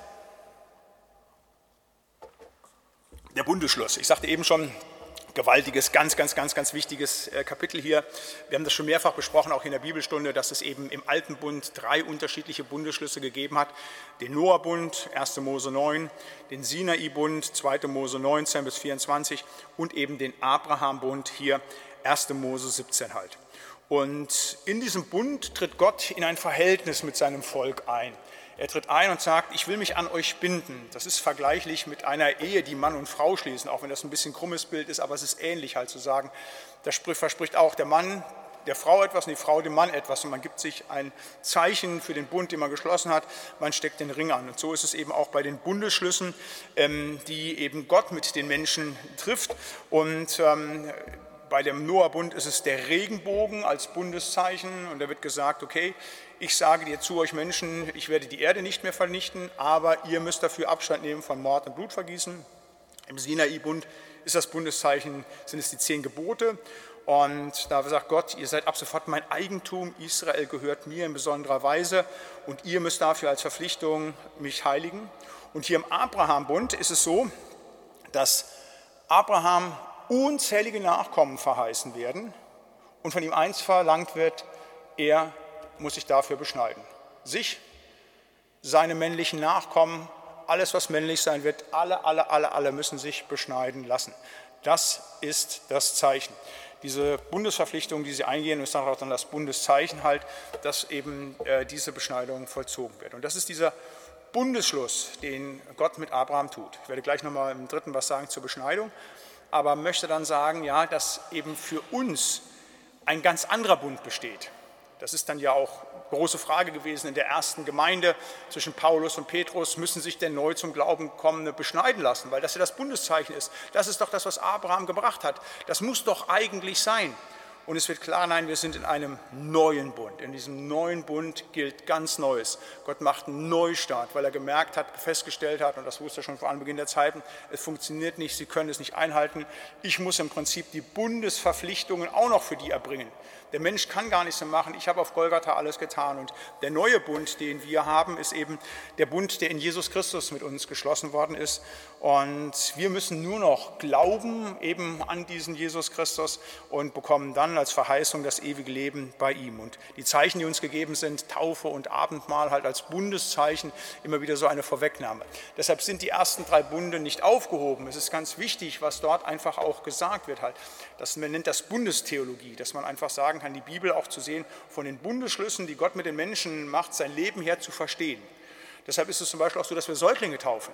der Bundesschluss. Ich sagte eben schon, gewaltiges, ganz, ganz, ganz, ganz wichtiges Kapitel hier. Wir haben das schon mehrfach besprochen, auch in der Bibelstunde, dass es eben im Alten Bund drei unterschiedliche Bundesschlüsse gegeben hat. Den Noah-Bund, erster Mose neun, den Sinai-Bund, zweiter Mose neunzehn bis vierundzwanzig und eben den Abraham-Bund hier, erster Mose siebzehn halt. Und in diesem Bund tritt Gott in ein Verhältnis mit seinem Volk ein. Er tritt ein und sagt, ich will mich an euch binden. Das ist vergleichlich mit einer Ehe, die Mann und Frau schließen, auch wenn das ein bisschen krummes Bild ist, aber es ist ähnlich halt zu sagen. Das verspricht auch der Mann der Frau etwas und die Frau dem Mann etwas und man gibt sich ein Zeichen für den Bund, den man geschlossen hat, man steckt den Ring an. Und so ist es eben auch bei den Bundesschlüssen, die eben Gott mit den Menschen trifft. Und bei dem Noah-Bund ist es der Regenbogen als Bundeszeichen und da wird gesagt, okay, ich sage dir zu euch Menschen, ich werde die Erde nicht mehr vernichten, aber ihr müsst dafür Abstand nehmen von Mord und Blutvergießen. Im Sinai-Bund ist das Bundeszeichen, sind es die zehn Gebote. Und da sagt Gott, ihr seid ab sofort mein Eigentum, Israel gehört mir in besonderer Weise und ihr müsst dafür als Verpflichtung mich heiligen. Und hier im Abraham-Bund ist es so, dass Abraham unzählige Nachkommen verheißen werden und von ihm eins verlangt wird, er muss sich dafür beschneiden. Sich, seine männlichen Nachkommen, alles was männlich sein wird, alle, alle, alle, alle müssen sich beschneiden lassen. Das ist das Zeichen. Diese Bundesverpflichtung, die sie eingehen, ist auch dann das Bundeszeichen halt, dass eben äh, diese Beschneidung vollzogen wird. Und das ist dieser Bundesschluss, den Gott mit Abraham tut. Ich werde gleich nochmal im dritten was sagen zur Beschneidung, aber möchte dann sagen, ja, dass eben für uns ein ganz anderer Bund besteht. Das ist dann ja auch große Frage gewesen in der ersten Gemeinde zwischen Paulus und Petrus, müssen sich denn neu zum Glauben kommende beschneiden lassen, weil das ja das Bundeszeichen ist. Das ist doch das, was Abraham gebracht hat. Das muss doch eigentlich sein. Und es wird klar, nein, wir sind in einem neuen Bund. In diesem neuen Bund gilt ganz Neues. Gott macht einen Neustart, weil er gemerkt hat, festgestellt hat, und das wusste er schon vor Anbeginn der Zeiten, es funktioniert nicht, sie können es nicht einhalten. Ich muss im Prinzip die Bundesverpflichtungen auch noch für die erbringen. Der Mensch kann gar nichts mehr machen. Ich habe auf Golgatha alles getan. Und der neue Bund, den wir haben, ist eben der Bund, der in Jesus Christus mit uns geschlossen worden ist. Und wir müssen nur noch glauben eben an diesen Jesus Christus und bekommen dann als Verheißung das ewige Leben bei ihm. Und die Zeichen, die uns gegeben sind, Taufe und Abendmahl halt als Bundeszeichen, immer wieder so eine Vorwegnahme. Deshalb sind die ersten drei Bunde nicht aufgehoben. Es ist ganz wichtig, was dort einfach auch gesagt wird halt. Das, man nennt das Bundestheologie, dass man einfach sagen kann, die Bibel auch zu sehen, von den Bundesschlüssen, die Gott mit den Menschen macht, sein Leben her zu verstehen. Deshalb ist es zum Beispiel auch so, dass wir Säuglinge taufen.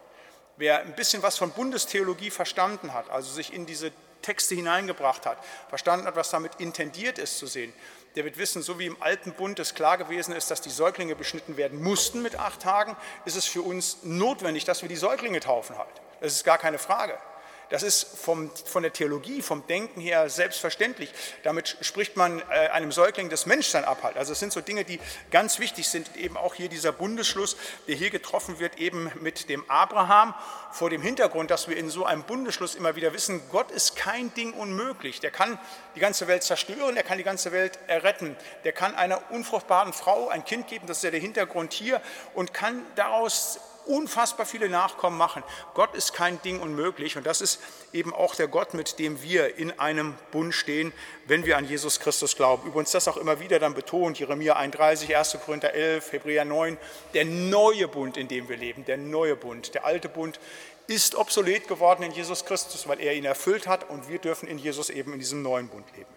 Wer ein bisschen was von Bundestheologie verstanden hat, also sich in diese Texte hineingebracht hat, verstanden hat, was damit intendiert ist zu sehen, der wird wissen, so wie im alten Bund es klar gewesen ist, dass die Säuglinge beschnitten werden mussten mit acht Tagen, ist es für uns notwendig, dass wir die Säuglinge taufen halt. Das ist gar keine Frage. Das ist vom, von der Theologie, vom Denken her selbstverständlich. Damit spricht man äh, einem Säugling das Menschsein ab halt. Also es sind so Dinge, die ganz wichtig sind. Eben auch hier dieser Bundesschluss, der hier getroffen wird, eben mit dem Abraham, vor dem Hintergrund, dass wir in so einem Bundesschluss immer wieder wissen, Gott ist kein Ding unmöglich. Der kann die ganze Welt zerstören, er kann die ganze Welt erretten. Der kann einer unfruchtbaren Frau ein Kind geben, das ist ja der Hintergrund hier, und kann daraus unfassbar viele Nachkommen machen. Gott ist kein Ding unmöglich und das ist eben auch der Gott, mit dem wir in einem Bund stehen, wenn wir an Jesus Christus glauben. Übrigens das auch immer wieder dann betont, Jeremia einunddreißig, erster Korinther elf, Hebräer neun, der neue Bund, in dem wir leben, der neue Bund. Der alte Bund ist obsolet geworden in Jesus Christus, weil er ihn erfüllt hat und wir dürfen in Jesus eben in diesem neuen Bund leben.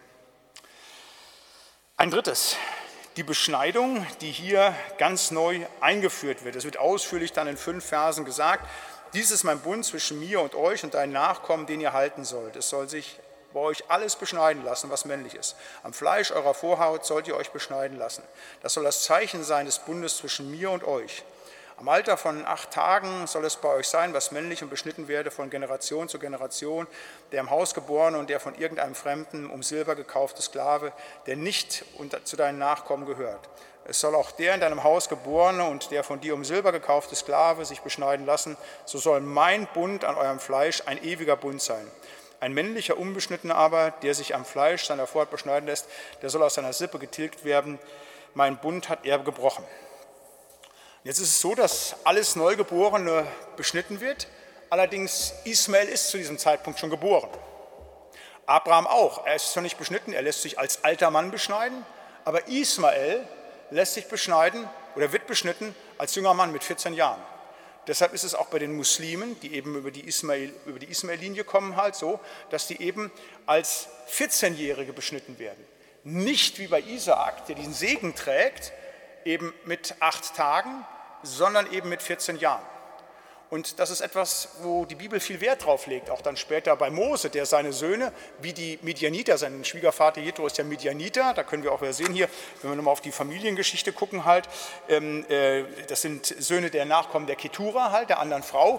Ein drittes. Die Beschneidung, die hier ganz neu eingeführt wird. Es wird ausführlich dann in fünf Versen gesagt, dies ist mein Bund zwischen mir und euch und deinen Nachkommen, den ihr halten sollt. Es soll sich bei euch alles beschneiden lassen, was männlich ist. Am Fleisch eurer Vorhaut sollt ihr euch beschneiden lassen. Das soll das Zeichen sein des Bundes zwischen mir und euch. Am Alter von acht Tagen soll es bei euch sein, was männlich und beschnitten werde von Generation zu Generation, der im Haus geborene und der von irgendeinem Fremden um Silber gekaufte Sklave, der nicht zu deinen Nachkommen gehört. Es soll auch der in deinem Haus geborene und der von dir um Silber gekaufte Sklave sich beschneiden lassen, so soll mein Bund an eurem Fleisch ein ewiger Bund sein. Ein männlicher Unbeschnittener aber, der sich am Fleisch seiner Vorhaut beschneiden lässt, der soll aus seiner Sippe getilgt werden. Mein Bund hat er gebrochen. Jetzt ist es so, dass alles Neugeborene beschnitten wird, allerdings Ismael ist zu diesem Zeitpunkt schon geboren. Abraham auch, er ist zwar nicht beschnitten, er lässt sich als alter Mann beschneiden, aber Ismael lässt sich beschneiden oder wird beschnitten als junger Mann mit vierzehn Jahren. Deshalb ist es auch bei den Muslimen, die eben über die Ismael, über die Ismael-Linie kommen, halt so, dass die eben als vierzehnjährige beschnitten werden. Nicht wie bei Isaak, der den Segen trägt, eben mit acht Tagen, sondern eben mit vierzehn Jahren. Und das ist etwas, wo die Bibel viel Wert drauf legt, auch dann später bei Mose, der seine Söhne, wie die Midianiter, sein Schwiegervater Jethro ist ja Midianiter, da können wir auch wieder sehen hier, wenn wir nochmal auf die Familiengeschichte gucken halt, ähm, äh, das sind Söhne der Nachkommen der Ketura halt, der anderen Frau,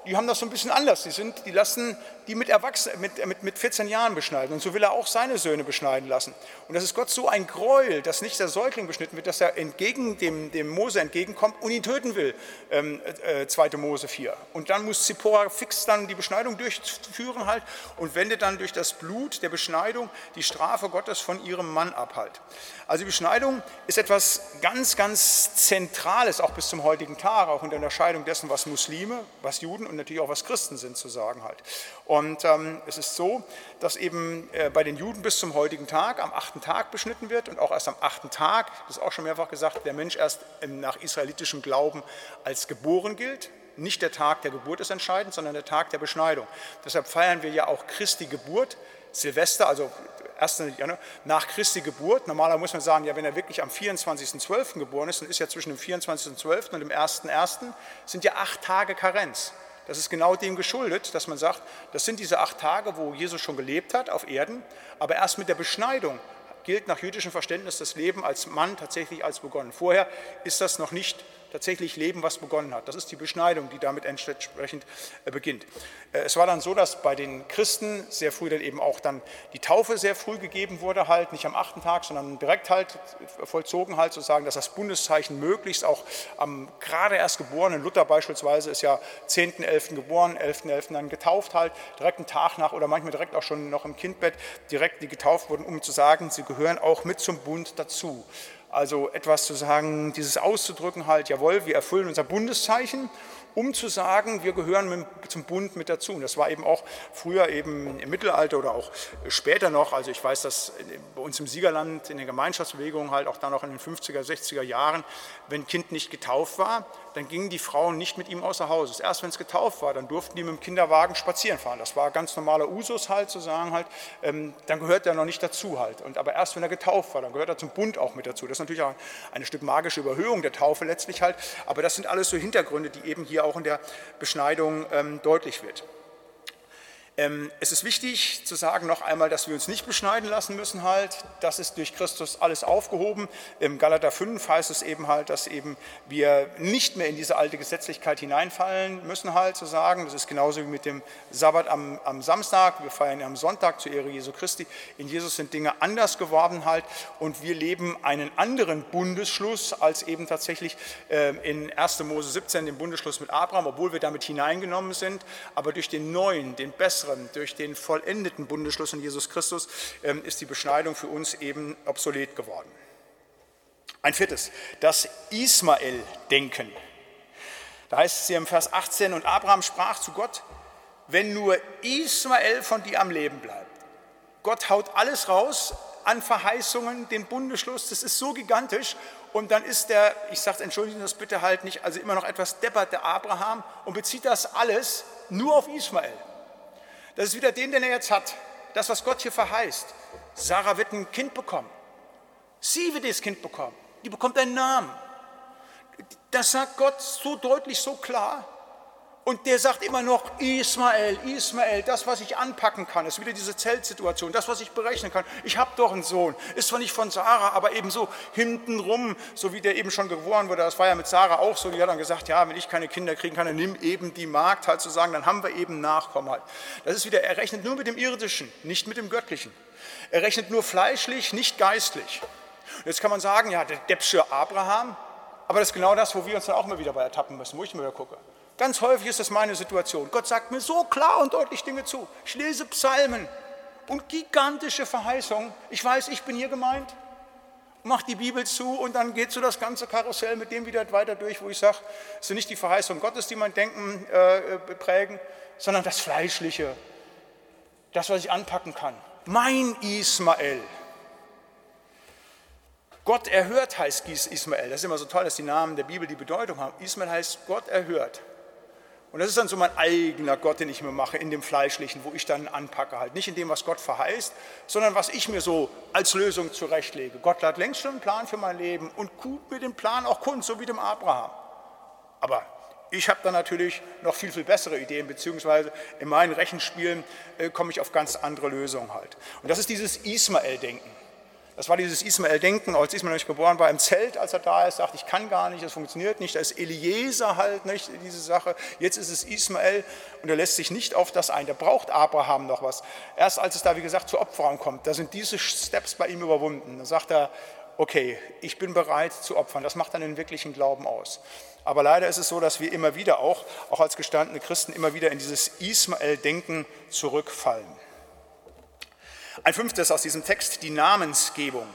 die haben das so ein bisschen anders. Die, sind, die lassen die mit, Erwachsenen, mit, mit, mit vierzehn Jahren beschneiden. Und so will er auch seine Söhne beschneiden lassen. Und das ist Gott so ein Gräuel, dass nicht der Säugling beschnitten wird, dass er entgegen dem, dem Mose entgegenkommt und ihn töten will. Ähm, äh, zweite Mose vier. Und dann muss Zippora fix dann die Beschneidung durchführen halt und wendet dann durch das Blut der Beschneidung die Strafe Gottes von ihrem Mann ab halt. Also die Beschneidung ist etwas ganz, ganz Zentrales, auch bis zum heutigen Tag, auch in der Unterscheidung dessen, was Muslime, was Juden und natürlich auch was Christen sind, zu sagen halt. Und ähm, es ist so, dass eben äh, bei den Juden bis zum heutigen Tag am achten Tag beschnitten wird und auch erst am achten Tag, das ist auch schon mehrfach gesagt, der Mensch erst ähm, nach israelitischem Glauben als geboren gilt. Nicht der Tag der Geburt ist entscheidend, sondern der Tag der Beschneidung. Deshalb feiern wir ja auch Christi Geburt, Silvester, also erste, ja, ne, nach Christi Geburt. Normalerweise muss man sagen, ja, wenn er wirklich am vierundzwanzigsten zwölften geboren ist, dann ist ja zwischen dem vierundzwanzigsten zwölften und dem ersten ersten sind ja acht Tage Karenz. Das ist genau dem geschuldet, dass man sagt, das sind diese acht Tage, wo Jesus schon gelebt hat auf Erden, aber erst mit der Beschneidung gilt nach jüdischem Verständnis das Leben als Mann tatsächlich als begonnen. Vorher ist das noch nicht tatsächlich Leben, was begonnen hat. Das ist die Beschneidung, die damit entsprechend beginnt. Es war dann so, dass bei den Christen sehr früh dann eben auch dann die Taufe sehr früh gegeben wurde, halt nicht am achten Tag, sondern direkt halt vollzogen halt, sozusagen, dass das Bundeszeichen möglichst auch am gerade erst geborenen, Luther beispielsweise ist ja zehnten elften geboren, elften elften dann getauft halt, direkt einen Tag nach oder manchmal direkt auch schon noch im Kindbett, direkt die getauft wurden, um zu sagen, sie gehören auch mit zum Bund dazu. Also etwas zu sagen, dieses auszudrücken halt, jawohl, wir erfüllen unser Bundeszeichen, um zu sagen, wir gehören mit, zum Bund mit dazu. Und das war eben auch früher eben im Mittelalter oder auch später noch, also ich weiß, dass bei uns im Siegerland in der Gemeinschaftsbewegung halt auch dann noch in den fünfziger, sechziger Jahren, wenn ein Kind nicht getauft war, dann gingen die Frauen nicht mit ihm außer Haus. Erst wenn es getauft war, dann durften die mit dem Kinderwagen spazieren fahren. Das war ganz normaler Usus halt, zu sagen halt, ähm, dann gehört er noch nicht dazu halt. Und aber erst wenn er getauft war, dann gehört er zum Bund auch mit dazu. Das ist natürlich auch ein Stück magische Überhöhung der Taufe letztlich halt, aber das sind alles so Hintergründe, die eben hier auch in der Beschneidung ähm, deutlich wird. Ähm, es ist wichtig zu sagen noch einmal, dass wir uns nicht beschneiden lassen müssen halt. Das ist durch Christus alles aufgehoben. Im Galater fünf heißt es eben halt, dass eben wir nicht mehr in diese alte Gesetzlichkeit hineinfallen müssen halt, zu sagen. Das ist genauso wie mit dem Sabbat am, am Samstag. Wir feiern am Sonntag zur Ehre Jesu Christi. In Jesus sind Dinge anders geworden halt und wir leben einen anderen Bundesschluss als eben tatsächlich äh, in erster Mose siebzehn, den Bundesschluss mit Abraham, obwohl wir damit hineingenommen sind, aber durch den neuen, den besseren, durch den vollendeten Bundesschluss in Jesus Christus ähm, ist die Beschneidung für uns eben obsolet geworden. Ein viertes, das Ismael-Denken. Da heißt es hier im Vers achtzehn, und Abraham sprach zu Gott, wenn nur Ismael von dir am Leben bleibt. Gott haut alles raus an Verheißungen, den Bundesschluss, das ist so gigantisch. Und dann ist der, ich sage, entschuldigen Sie das bitte halt nicht, also immer noch etwas deppert der Abraham und bezieht das alles nur auf Ismael. Das ist wieder den, den er jetzt hat. Das, was Gott hier verheißt. Sarah wird ein Kind bekommen. Sie wird das Kind bekommen. Die bekommt einen Namen. Das sagt Gott so deutlich, so klar. Und der sagt immer noch, Ismael, Ismael, das, was ich anpacken kann, ist wieder diese Zeltsituation, das, was ich berechnen kann. Ich habe doch einen Sohn, ist zwar nicht von Sarah, aber eben so hintenrum, so wie der eben schon geboren wurde. Das war ja mit Sarah auch so, die hat dann gesagt, ja, wenn ich keine Kinder kriegen kann, dann nimm eben die Magd halt zu sagen, dann haben wir eben Nachkommen halt. Das ist wieder, er rechnet nur mit dem Irdischen, nicht mit dem Göttlichen. Er rechnet nur fleischlich, nicht geistlich. Und jetzt kann man sagen, ja, der Deppsche Abraham, aber das ist genau das, wo wir uns dann auch mal wieder bei ertappen müssen, wo ich mal wieder gucke. Ganz häufig ist das meine Situation. Gott sagt mir so klar und deutlich Dinge zu. Ich lese Psalmen und gigantische Verheißungen. Ich weiß, ich bin hier gemeint. Mach die Bibel zu und dann geht so das ganze Karussell mit dem wieder weiter durch, wo ich sage, es sind nicht die Verheißungen Gottes, die mein Denken äh, prägen, sondern das Fleischliche, das, was ich anpacken kann. Mein Ismael. Gott erhört heißt Ismael. Das ist immer so toll, dass die Namen der Bibel die Bedeutung haben. Ismael heißt Gott erhört. Und das ist dann so mein eigener Gott, den ich mir mache in dem Fleischlichen, wo ich dann anpacke halt. Nicht in dem, was Gott verheißt, sondern was ich mir so als Lösung zurechtlege. Gott hat längst schon einen Plan für mein Leben und tut mir den Plan auch kund, so wie dem Abraham. Aber ich habe dann natürlich noch viel, viel bessere Ideen, beziehungsweise in meinen Rechenspielen äh, komme ich auf ganz andere Lösungen halt. Und das ist dieses Ismael-Denken. Das war dieses Ismael-Denken, als Ismael nicht geboren war, im Zelt, als er da ist, sagt, ich kann gar nicht, das funktioniert nicht, da ist Eliezer halt nicht, diese Sache, jetzt ist es Ismael und er lässt sich nicht auf das ein, der braucht Abraham noch was. Erst als es da, wie gesagt, zu Opfern kommt, da sind diese Steps bei ihm überwunden. Dann sagt er, okay, ich bin bereit zu opfern, das macht dann den wirklichen Glauben aus. Aber leider ist es so, dass wir immer wieder auch, auch als gestandene Christen, immer wieder in dieses Ismael-Denken zurückfallen. Ein fünftes aus diesem Text, die Namensgebung.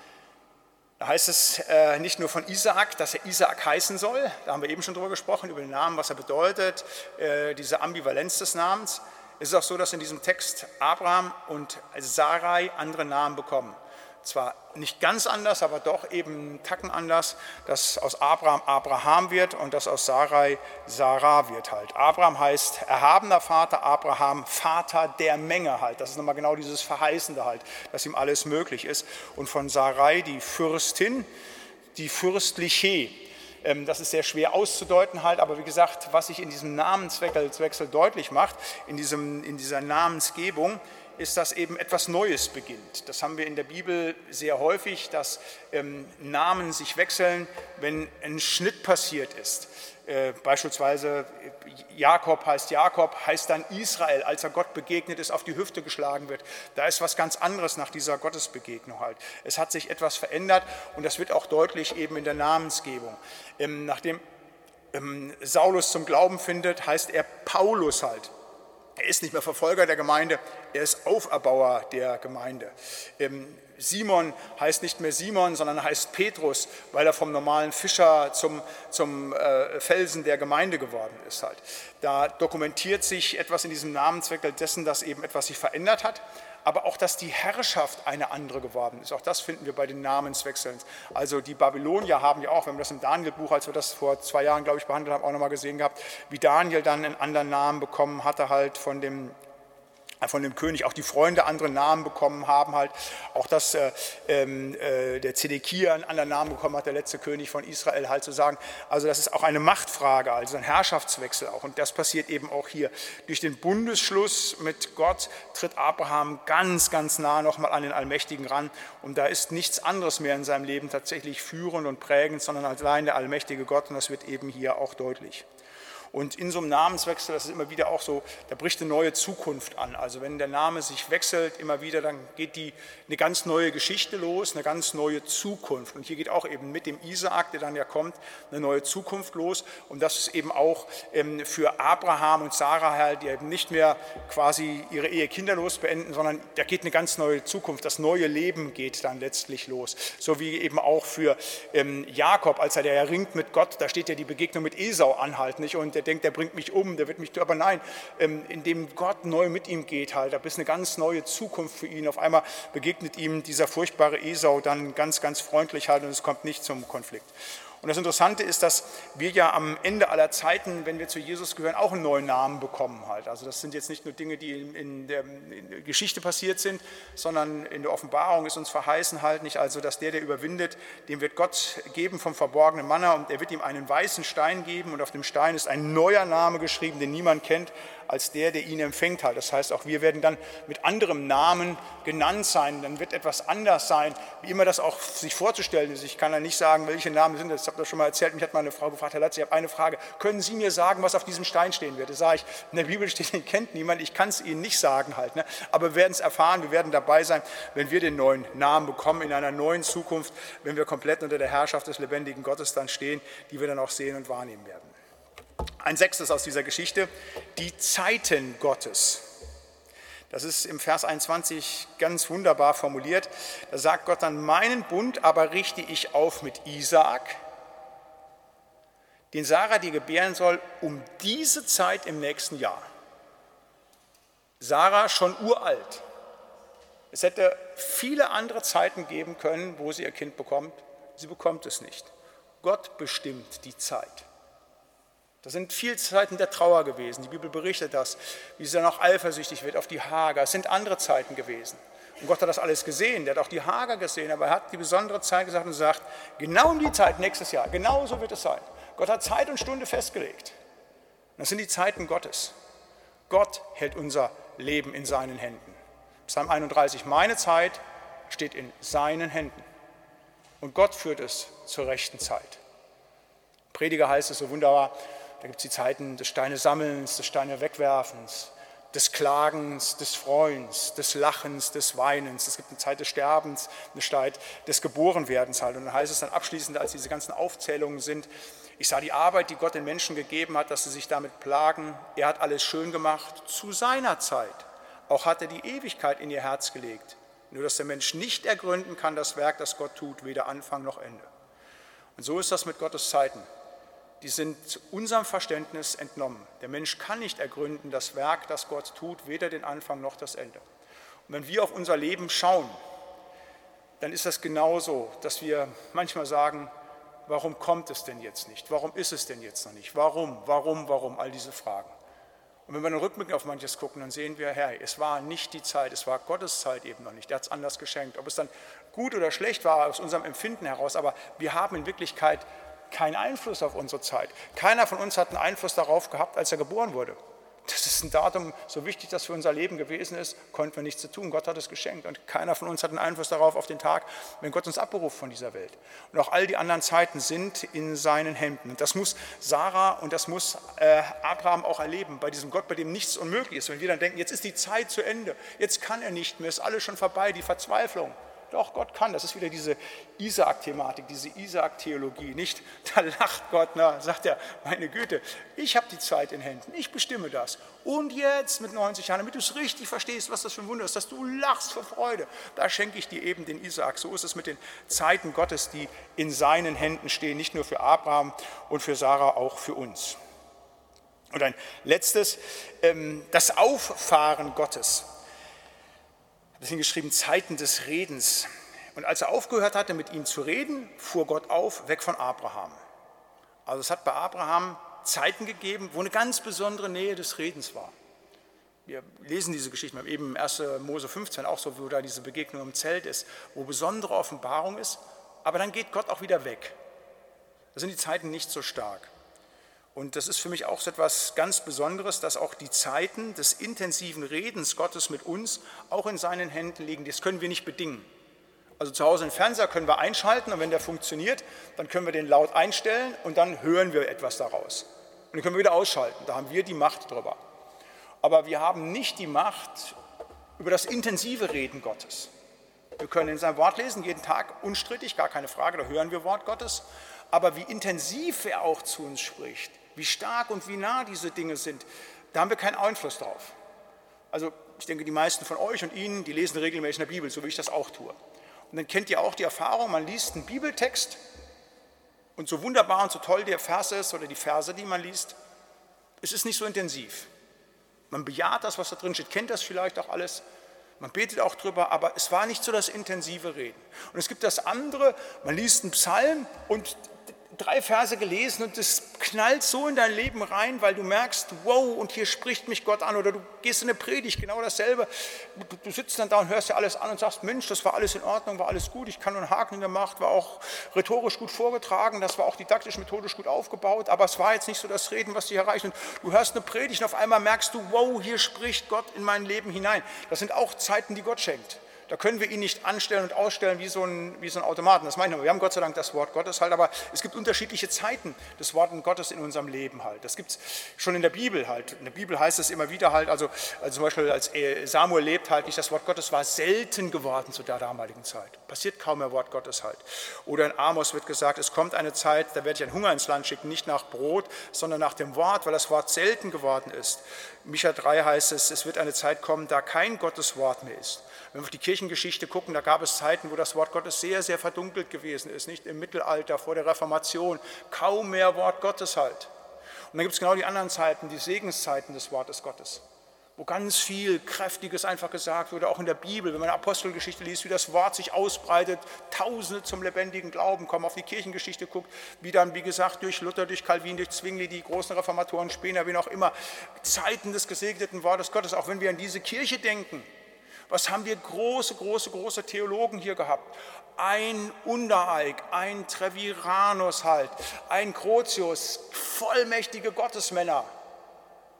Da heißt es äh, nicht nur von Isaak, dass er Isaak heißen soll, da haben wir eben schon drüber gesprochen, über den Namen, was er bedeutet, äh, diese Ambivalenz des Namens. Es ist auch so, dass in diesem Text Abraham und Sarai andere Namen bekommen. Zwar nicht ganz anders, aber doch eben einen Tacken anders, dass aus Abraham Abraham wird und dass aus Sarai Sarah wird halt. Abraham heißt erhabener Vater, Abraham Vater der Menge halt. Das ist nochmal genau dieses Verheißende halt, dass ihm alles möglich ist. Und von Sarai die Fürstin, die Fürstliche. Das ist sehr schwer auszudeuten halt, aber wie gesagt, was sich in diesem Namenswechsel deutlich macht, in, diesem, in dieser Namensgebung, ist, dass eben etwas Neues beginnt. Das haben wir in der Bibel sehr häufig, dass ähm, Namen sich wechseln, wenn ein Schnitt passiert ist. Äh, beispielsweise Jakob heißt Jakob, heißt dann Israel, als er Gott begegnet ist, auf die Hüfte geschlagen wird. Da ist was ganz anderes nach dieser Gottesbegegnung halt. Es hat sich etwas verändert und das wird auch deutlich eben in der Namensgebung. Ähm, nachdem ähm, Saulus zum Glauben findet, heißt er Paulus halt. Er ist nicht mehr Verfolger der Gemeinde, er ist Auferbauer der Gemeinde. Simon heißt nicht mehr Simon, sondern heißt Petrus, weil er vom normalen Fischer zum, zum Felsen der Gemeinde geworden ist. Halt. Da dokumentiert sich etwas in diesem Namenswechsel dessen, dass eben etwas sich verändert hat, aber auch, dass die Herrschaft eine andere geworden ist. Auch das finden wir bei den Namenswechseln. Also die Babylonier haben ja auch, wenn wir das im Daniel-Buch, als wir das vor zwei Jahren, glaube ich, behandelt haben, auch nochmal gesehen gehabt, wie Daniel dann einen anderen Namen bekommen hatte, halt von dem von dem König, auch die Freunde andere Namen bekommen haben, halt auch dass äh, äh, der Zedekia einen anderen Namen bekommen hat, der letzte König von Israel halt zu sagen. Also das ist auch eine Machtfrage, also ein Herrschaftswechsel auch und das passiert eben auch hier. Durch den Bundesschluss mit Gott tritt Abraham ganz, ganz nah nochmal an den Allmächtigen ran und da ist nichts anderes mehr in seinem Leben tatsächlich führend und prägend, sondern allein der allmächtige Gott und das wird eben hier auch deutlich. Und in so einem Namenswechsel, das ist immer wieder auch so, da bricht eine neue Zukunft an. Also wenn der Name sich wechselt, immer wieder, dann geht die, eine ganz neue Geschichte los, eine ganz neue Zukunft. Und hier geht auch eben mit dem Isaak, der dann ja kommt, eine neue Zukunft los. Und das ist eben auch ähm, für Abraham und Sarah halt, die eben nicht mehr quasi ihre Ehe kinderlos beenden, sondern da geht eine ganz neue Zukunft. Das neue Leben geht dann letztlich los. So wie eben auch für ähm, Jakob, als er der ja ringt mit Gott, da steht ja die Begegnung mit Esau an halt nicht. Und der denkt, der bringt mich um, der wird mich, aber nein, indem Gott neu mit ihm geht halt, da ist eine ganz neue Zukunft für ihn. Auf einmal begegnet ihm dieser furchtbare Esau dann ganz, ganz freundlich halt und es kommt nicht zum Konflikt. Und das Interessante ist, dass wir ja am Ende aller Zeiten, wenn wir zu Jesus gehören, auch einen neuen Namen bekommen halt. Also das sind jetzt nicht nur Dinge, die in der, in der Geschichte passiert sind, sondern in der Offenbarung ist uns verheißen halt nicht, also dass der, der überwindet, dem wird Gott geben vom verborgenen Manna und er wird ihm einen weißen Stein geben und auf dem Stein ist ein neuer Name geschrieben, den niemand kennt, als der, der ihn empfängt hat. Das heißt, auch wir werden dann mit anderem Namen genannt sein, dann wird etwas anders sein, wie immer das auch sich vorzustellen ist. Ich kann ja nicht sagen, welche Namen sind das, ich habe das schon mal erzählt, mich hat mal eine Frau gefragt, Herr Latz, ich habe eine Frage, können Sie mir sagen, was auf diesem Stein stehen wird? Da sage ich, in der Bibel steht, den kennt niemand, ich kann es Ihnen nicht sagen halt, ne? Aber wir werden es erfahren, wir werden dabei sein, wenn wir den neuen Namen bekommen, in einer neuen Zukunft, wenn wir komplett unter der Herrschaft des lebendigen Gottes dann stehen, die wir dann auch sehen und wahrnehmen werden. Ein sechstes aus dieser Geschichte, die Zeiten Gottes. Das ist im Vers einundzwanzig ganz wunderbar formuliert. Da sagt Gott dann, meinen Bund aber richte ich auf mit Isaak, den Sarah dir gebären soll, um diese Zeit im nächsten Jahr. Sarah schon uralt. Es hätte viele andere Zeiten geben können, wo sie ihr Kind bekommt. Sie bekommt es nicht. Gott bestimmt die Zeit. Das sind viele Zeiten der Trauer gewesen. Die Bibel berichtet das, wie sie dann auch eifersüchtig wird auf die Hagar. Es sind andere Zeiten gewesen. Und Gott hat das alles gesehen. Der hat auch die Hagar gesehen, aber er hat die besondere Zeit gesagt und sagt, genau um die Zeit nächstes Jahr, genau so wird es sein. Gott hat Zeit und Stunde festgelegt. Das sind die Zeiten Gottes. Gott hält unser Leben in seinen Händen. Psalm einunddreißig, meine Zeit steht in seinen Händen. Und Gott führt es zur rechten Zeit. Prediger heißt es so wunderbar, da gibt es die Zeiten des Steine-Sammelns, des Steine-Wegwerfens, des Klagens, des Freuens, des Lachens, des Weinens. Es gibt eine Zeit des Sterbens, eine Zeit des Geborenwerdens halt. Und dann heißt es dann abschließend, als diese ganzen Aufzählungen sind, ich sah die Arbeit, die Gott den Menschen gegeben hat, dass sie sich damit plagen. Er hat alles schön gemacht zu seiner Zeit. Auch hat er die Ewigkeit in ihr Herz gelegt. Nur dass der Mensch nicht ergründen kann, das Werk, das Gott tut, weder Anfang noch Ende. Und so ist das mit Gottes Zeiten. Die sind unserem Verständnis entnommen. Der Mensch kann nicht ergründen, das Werk, das Gott tut, weder den Anfang noch das Ende. Und wenn wir auf unser Leben schauen, dann ist das genauso, dass wir manchmal sagen, warum kommt es denn jetzt nicht? Warum ist es denn jetzt noch nicht? Warum, warum, warum? All diese Fragen. Und wenn wir einen Rückblick auf manches gucken, dann sehen wir, Herr, es war nicht die Zeit, es war Gottes Zeit eben noch nicht. Er hat es anders geschenkt. Ob es dann gut oder schlecht war aus unserem Empfinden heraus, aber wir haben in Wirklichkeit keinen Einfluss auf unsere Zeit. Keiner von uns hat einen Einfluss darauf gehabt, als er geboren wurde. Das ist ein Datum, so wichtig das für unser Leben gewesen ist, konnten wir nichts zu tun. Gott hat es geschenkt und keiner von uns hat einen Einfluss darauf auf den Tag, wenn Gott uns abberuft von dieser Welt. Und auch all die anderen Zeiten sind in seinen Händen. Und das muss Sarah und das muss äh, Abraham auch erleben, bei diesem Gott, bei dem nichts unmöglich ist. Wenn wir dann denken, jetzt ist die Zeit zu Ende, jetzt kann er nicht mehr, ist alles schon vorbei, die Verzweiflung. Doch, Gott kann. Das ist wieder diese Isaak-Thematik, diese Isaak-Theologie. Nicht, da lacht Gott, na, sagt er, meine Güte, ich habe die Zeit in Händen, ich bestimme das. Und jetzt mit neunzig Jahren, damit du es richtig verstehst, was das für ein Wunder ist, dass du lachst vor Freude, da schenke ich dir eben den Isaak. So ist es mit den Zeiten Gottes, die in seinen Händen stehen, nicht nur für Abraham und für Sarah, auch für uns. Und ein letztes, das Auffahren Gottes. Ich habe hingeschrieben, Zeiten des Redens. Und als er aufgehört hatte, mit ihm zu reden, fuhr Gott auf, weg von Abraham. Also es hat bei Abraham Zeiten gegeben, wo eine ganz besondere Nähe des Redens war. Wir lesen diese Geschichte eben im ersten Mose fünfzehn auch so, wo da diese Begegnung im Zelt ist, wo besondere Offenbarung ist, aber dann geht Gott auch wieder weg. Da sind die Zeiten nicht so stark. Und das ist für mich auch so etwas ganz Besonderes, dass auch die Zeiten des intensiven Redens Gottes mit uns auch in seinen Händen liegen. Das können wir nicht bedingen. Also zu Hause einen Fernseher können wir einschalten und wenn der funktioniert, dann können wir den laut einstellen und dann hören wir etwas daraus. Und den können wir wieder ausschalten. Da haben wir die Macht drüber. Aber wir haben nicht die Macht über das intensive Reden Gottes. Wir können in seinem Wort lesen, jeden Tag unstrittig, gar keine Frage, da hören wir Wort Gottes. Aber wie intensiv er auch zu uns spricht, wie stark und wie nah diese Dinge sind, da haben wir keinen Einfluss drauf. Also ich denke, die meisten von euch und Ihnen, die lesen regelmäßig in der Bibel, so wie ich das auch tue. Und dann kennt ihr auch die Erfahrung, man liest einen Bibeltext und so wunderbar und so toll der Vers ist oder die Verse, die man liest, es ist nicht so intensiv. Man bejaht das, was da drin steht, kennt das vielleicht auch alles, man betet auch drüber, aber es war nicht so das intensive Reden. Und es gibt das andere, man liest einen Psalm und drei Verse gelesen und das knallt so in dein Leben rein, weil du merkst, wow, und hier spricht mich Gott an. Oder du gehst in eine Predigt, genau dasselbe. Du, du sitzt dann da und hörst dir alles an und sagst, Mensch, das war alles in Ordnung, war alles gut, ich kann nur einen Haken gemacht, war auch rhetorisch gut vorgetragen, das war auch didaktisch, methodisch gut aufgebaut, aber es war jetzt nicht so das Reden, was dich erreicht. Und du hörst eine Predigt und auf einmal merkst du, wow, hier spricht Gott in mein Leben hinein. Das sind auch Zeiten, die Gott schenkt. Da können wir ihn nicht anstellen und ausstellen wie so ein, wie so ein Automaten. Das meine ich nur. Wir haben Gott sei Dank das Wort Gottes halt, aber es gibt unterschiedliche Zeiten des Wortes Gottes in unserem Leben halt. Das gibt es schon in der Bibel halt. In der Bibel heißt es immer wieder halt, also, also zum Beispiel als Samuel lebt halt nicht, das Wort Gottes war selten geworden zu der damaligen Zeit. Passiert kaum mehr Wort Gottes halt. Oder in Amos wird gesagt, es kommt eine Zeit, da werde ich einen Hunger ins Land schicken, nicht nach Brot, sondern nach dem Wort, weil das Wort selten geworden ist. In Micha drei heißt es, es wird eine Zeit kommen, da kein Gotteswort mehr ist. Wenn wir auf die Kirchengeschichte gucken, da gab es Zeiten, wo das Wort Gottes sehr, sehr verdunkelt gewesen ist. Nicht im Mittelalter, vor der Reformation, kaum mehr Wort Gottes halt. Und dann gibt es genau die anderen Zeiten, die Segenszeiten des Wortes Gottes, wo ganz viel Kräftiges einfach gesagt wurde, auch in der Bibel, wenn man eine Apostelgeschichte liest, wie das Wort sich ausbreitet, Tausende zum lebendigen Glauben kommen, auf die Kirchengeschichte guckt, wie dann, wie gesagt, durch Luther, durch Calvin, durch Zwingli, die großen Reformatoren, Spener, wen auch immer, Zeiten des gesegneten Wortes Gottes, auch wenn wir an diese Kirche denken. Was haben wir große, große, große Theologen hier gehabt? Ein Untereig, ein Treviranus halt, ein Grotius, vollmächtige Gottesmänner.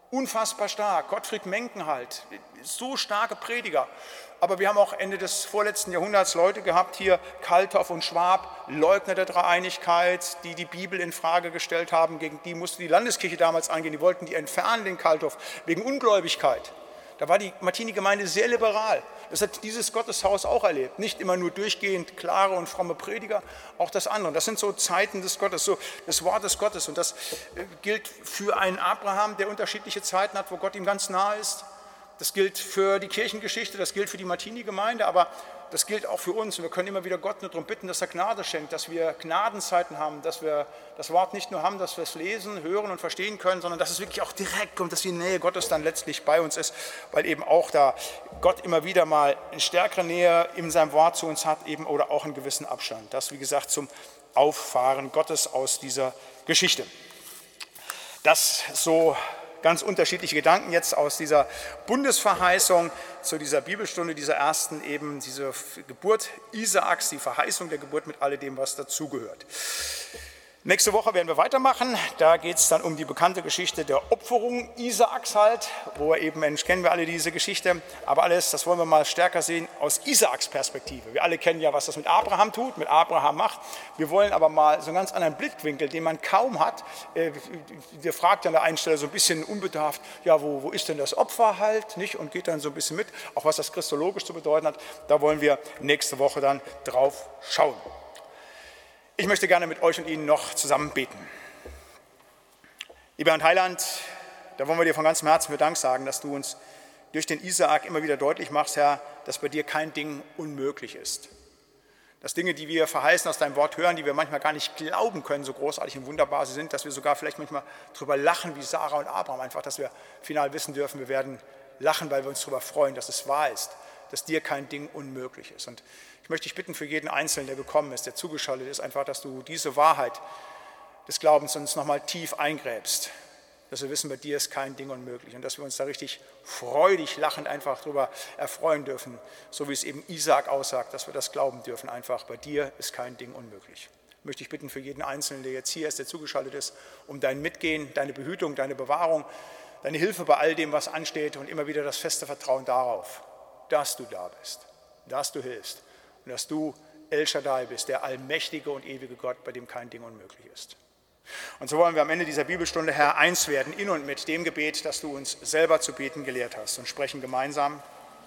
Unfassbar stark. Gottfried Menkenhalt, so starke Prediger. Aber wir haben auch Ende des vorletzten Jahrhunderts Leute gehabt, hier Kalthoff und Schwab, Leugner der Dreieinigkeit, die die Bibel in Frage gestellt haben. Gegen die musste die Landeskirche damals eingehen. Die wollten die entfernen, den Kalthoff, wegen Ungläubigkeit. Da war die Martini-Gemeinde sehr liberal. Das hat dieses Gotteshaus auch erlebt. Nicht immer nur durchgehend klare und fromme Prediger, auch das andere. Das sind so Zeiten des Gottes, so des Wortes Gottes. Und das gilt für einen Abraham, der unterschiedliche Zeiten hat, wo Gott ihm ganz nahe ist. Das gilt für die Kirchengeschichte, das gilt für die Martini-Gemeinde, aber das gilt auch für uns. Und wir können immer wieder Gott nur darum bitten, dass er Gnade schenkt, dass wir Gnadenzeiten haben, dass wir das Wort nicht nur haben, dass wir es lesen, hören und verstehen können, sondern dass es wirklich auch direkt kommt, dass die Nähe Gottes dann letztlich bei uns ist, weil eben auch da Gott immer wieder mal eine stärkere Nähe in seinem Wort zu uns hat, eben oder auch einen gewissen Abstand. Das, wie gesagt, zum Auffahren Gottes aus dieser Geschichte. Das so ganz unterschiedliche Gedanken jetzt aus dieser Bundesverheißung zu dieser Bibelstunde, dieser ersten eben, diese Geburt Isaaks, die Verheißung der Geburt mit alledem, was dazugehört. Nächste Woche werden wir weitermachen. Da geht es dann um die bekannte Geschichte der Opferung Isaaks halt, wo wir eben, Mensch, kennen wir alle diese Geschichte, aber alles, das wollen wir mal stärker sehen aus Isaaks Perspektive. Wir alle kennen ja, was das mit Abraham tut, mit Abraham macht. Wir wollen aber mal so einen ganz anderen Blickwinkel, den man kaum hat. Der fragt an der einen Stelle so ein bisschen unbedarft, ja, wo, wo ist denn das Opfer halt, nicht? Und geht dann so ein bisschen mit, auch was das christologisch zu bedeuten hat. Da wollen wir nächste Woche dann drauf schauen. Ich möchte gerne mit euch und Ihnen noch zusammen beten. Lieber Herr Heiland, da wollen wir dir von ganzem Herzen für Dank sagen, dass du uns durch den Isaak immer wieder deutlich machst, Herr, dass bei dir kein Ding unmöglich ist. Dass Dinge, die wir verheißen aus deinem Wort hören, die wir manchmal gar nicht glauben können, so großartig und wunderbar sie sind, dass wir sogar vielleicht manchmal drüber lachen, wie Sarah und Abraham, einfach, dass wir final wissen dürfen, wir werden lachen, weil wir uns darüber freuen, dass es wahr ist, dass dir kein Ding unmöglich ist. Und ich möchte dich bitten für jeden Einzelnen, der gekommen ist, der zugeschaltet ist, einfach, dass du diese Wahrheit des Glaubens uns nochmal tief eingräbst, dass wir wissen, bei dir ist kein Ding unmöglich und dass wir uns da richtig freudig, lachend einfach darüber erfreuen dürfen, so wie es eben Isaak aussagt, dass wir das glauben dürfen, einfach, bei dir ist kein Ding unmöglich. Ich möchte dich bitten für jeden Einzelnen, der jetzt hier ist, der zugeschaltet ist, um dein Mitgehen, deine Behütung, deine Bewahrung, deine Hilfe bei all dem, was ansteht und immer wieder das feste Vertrauen darauf, dass du da bist, dass du hilfst. Und dass du El Shaddai bist, der allmächtige und ewige Gott, bei dem kein Ding unmöglich ist. Und so wollen wir am Ende dieser Bibelstunde, Herr, eins werden in und mit dem Gebet, das du uns selber zu beten gelehrt hast, und sprechen gemeinsam: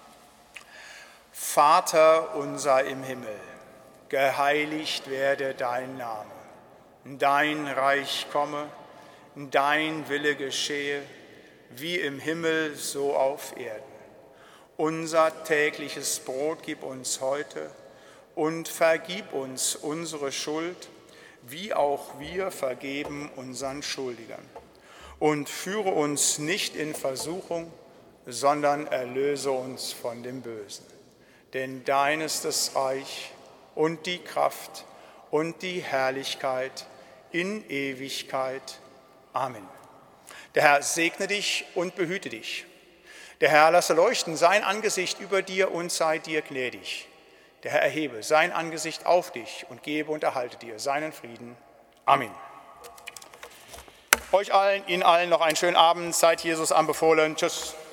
Vater unser im Himmel, geheiligt werde dein Name, dein Reich komme, dein Wille geschehe, wie im Himmel so auf Erden. Unser tägliches Brot gib uns heute und vergib uns unsere Schuld, wie auch wir vergeben unseren Schuldigern. Und führe uns nicht in Versuchung, sondern erlöse uns von dem Bösen. Denn dein ist das Reich und die Kraft und die Herrlichkeit in Ewigkeit. Amen. Der Herr segne dich und behüte dich. Der Herr lasse leuchten sein Angesicht über dir und sei dir gnädig. Der Herr erhebe sein Angesicht auf dich und gebe und erhalte dir seinen Frieden. Amen. Euch allen, Ihnen allen noch einen schönen Abend. Seid Jesus anbefohlen. Tschüss.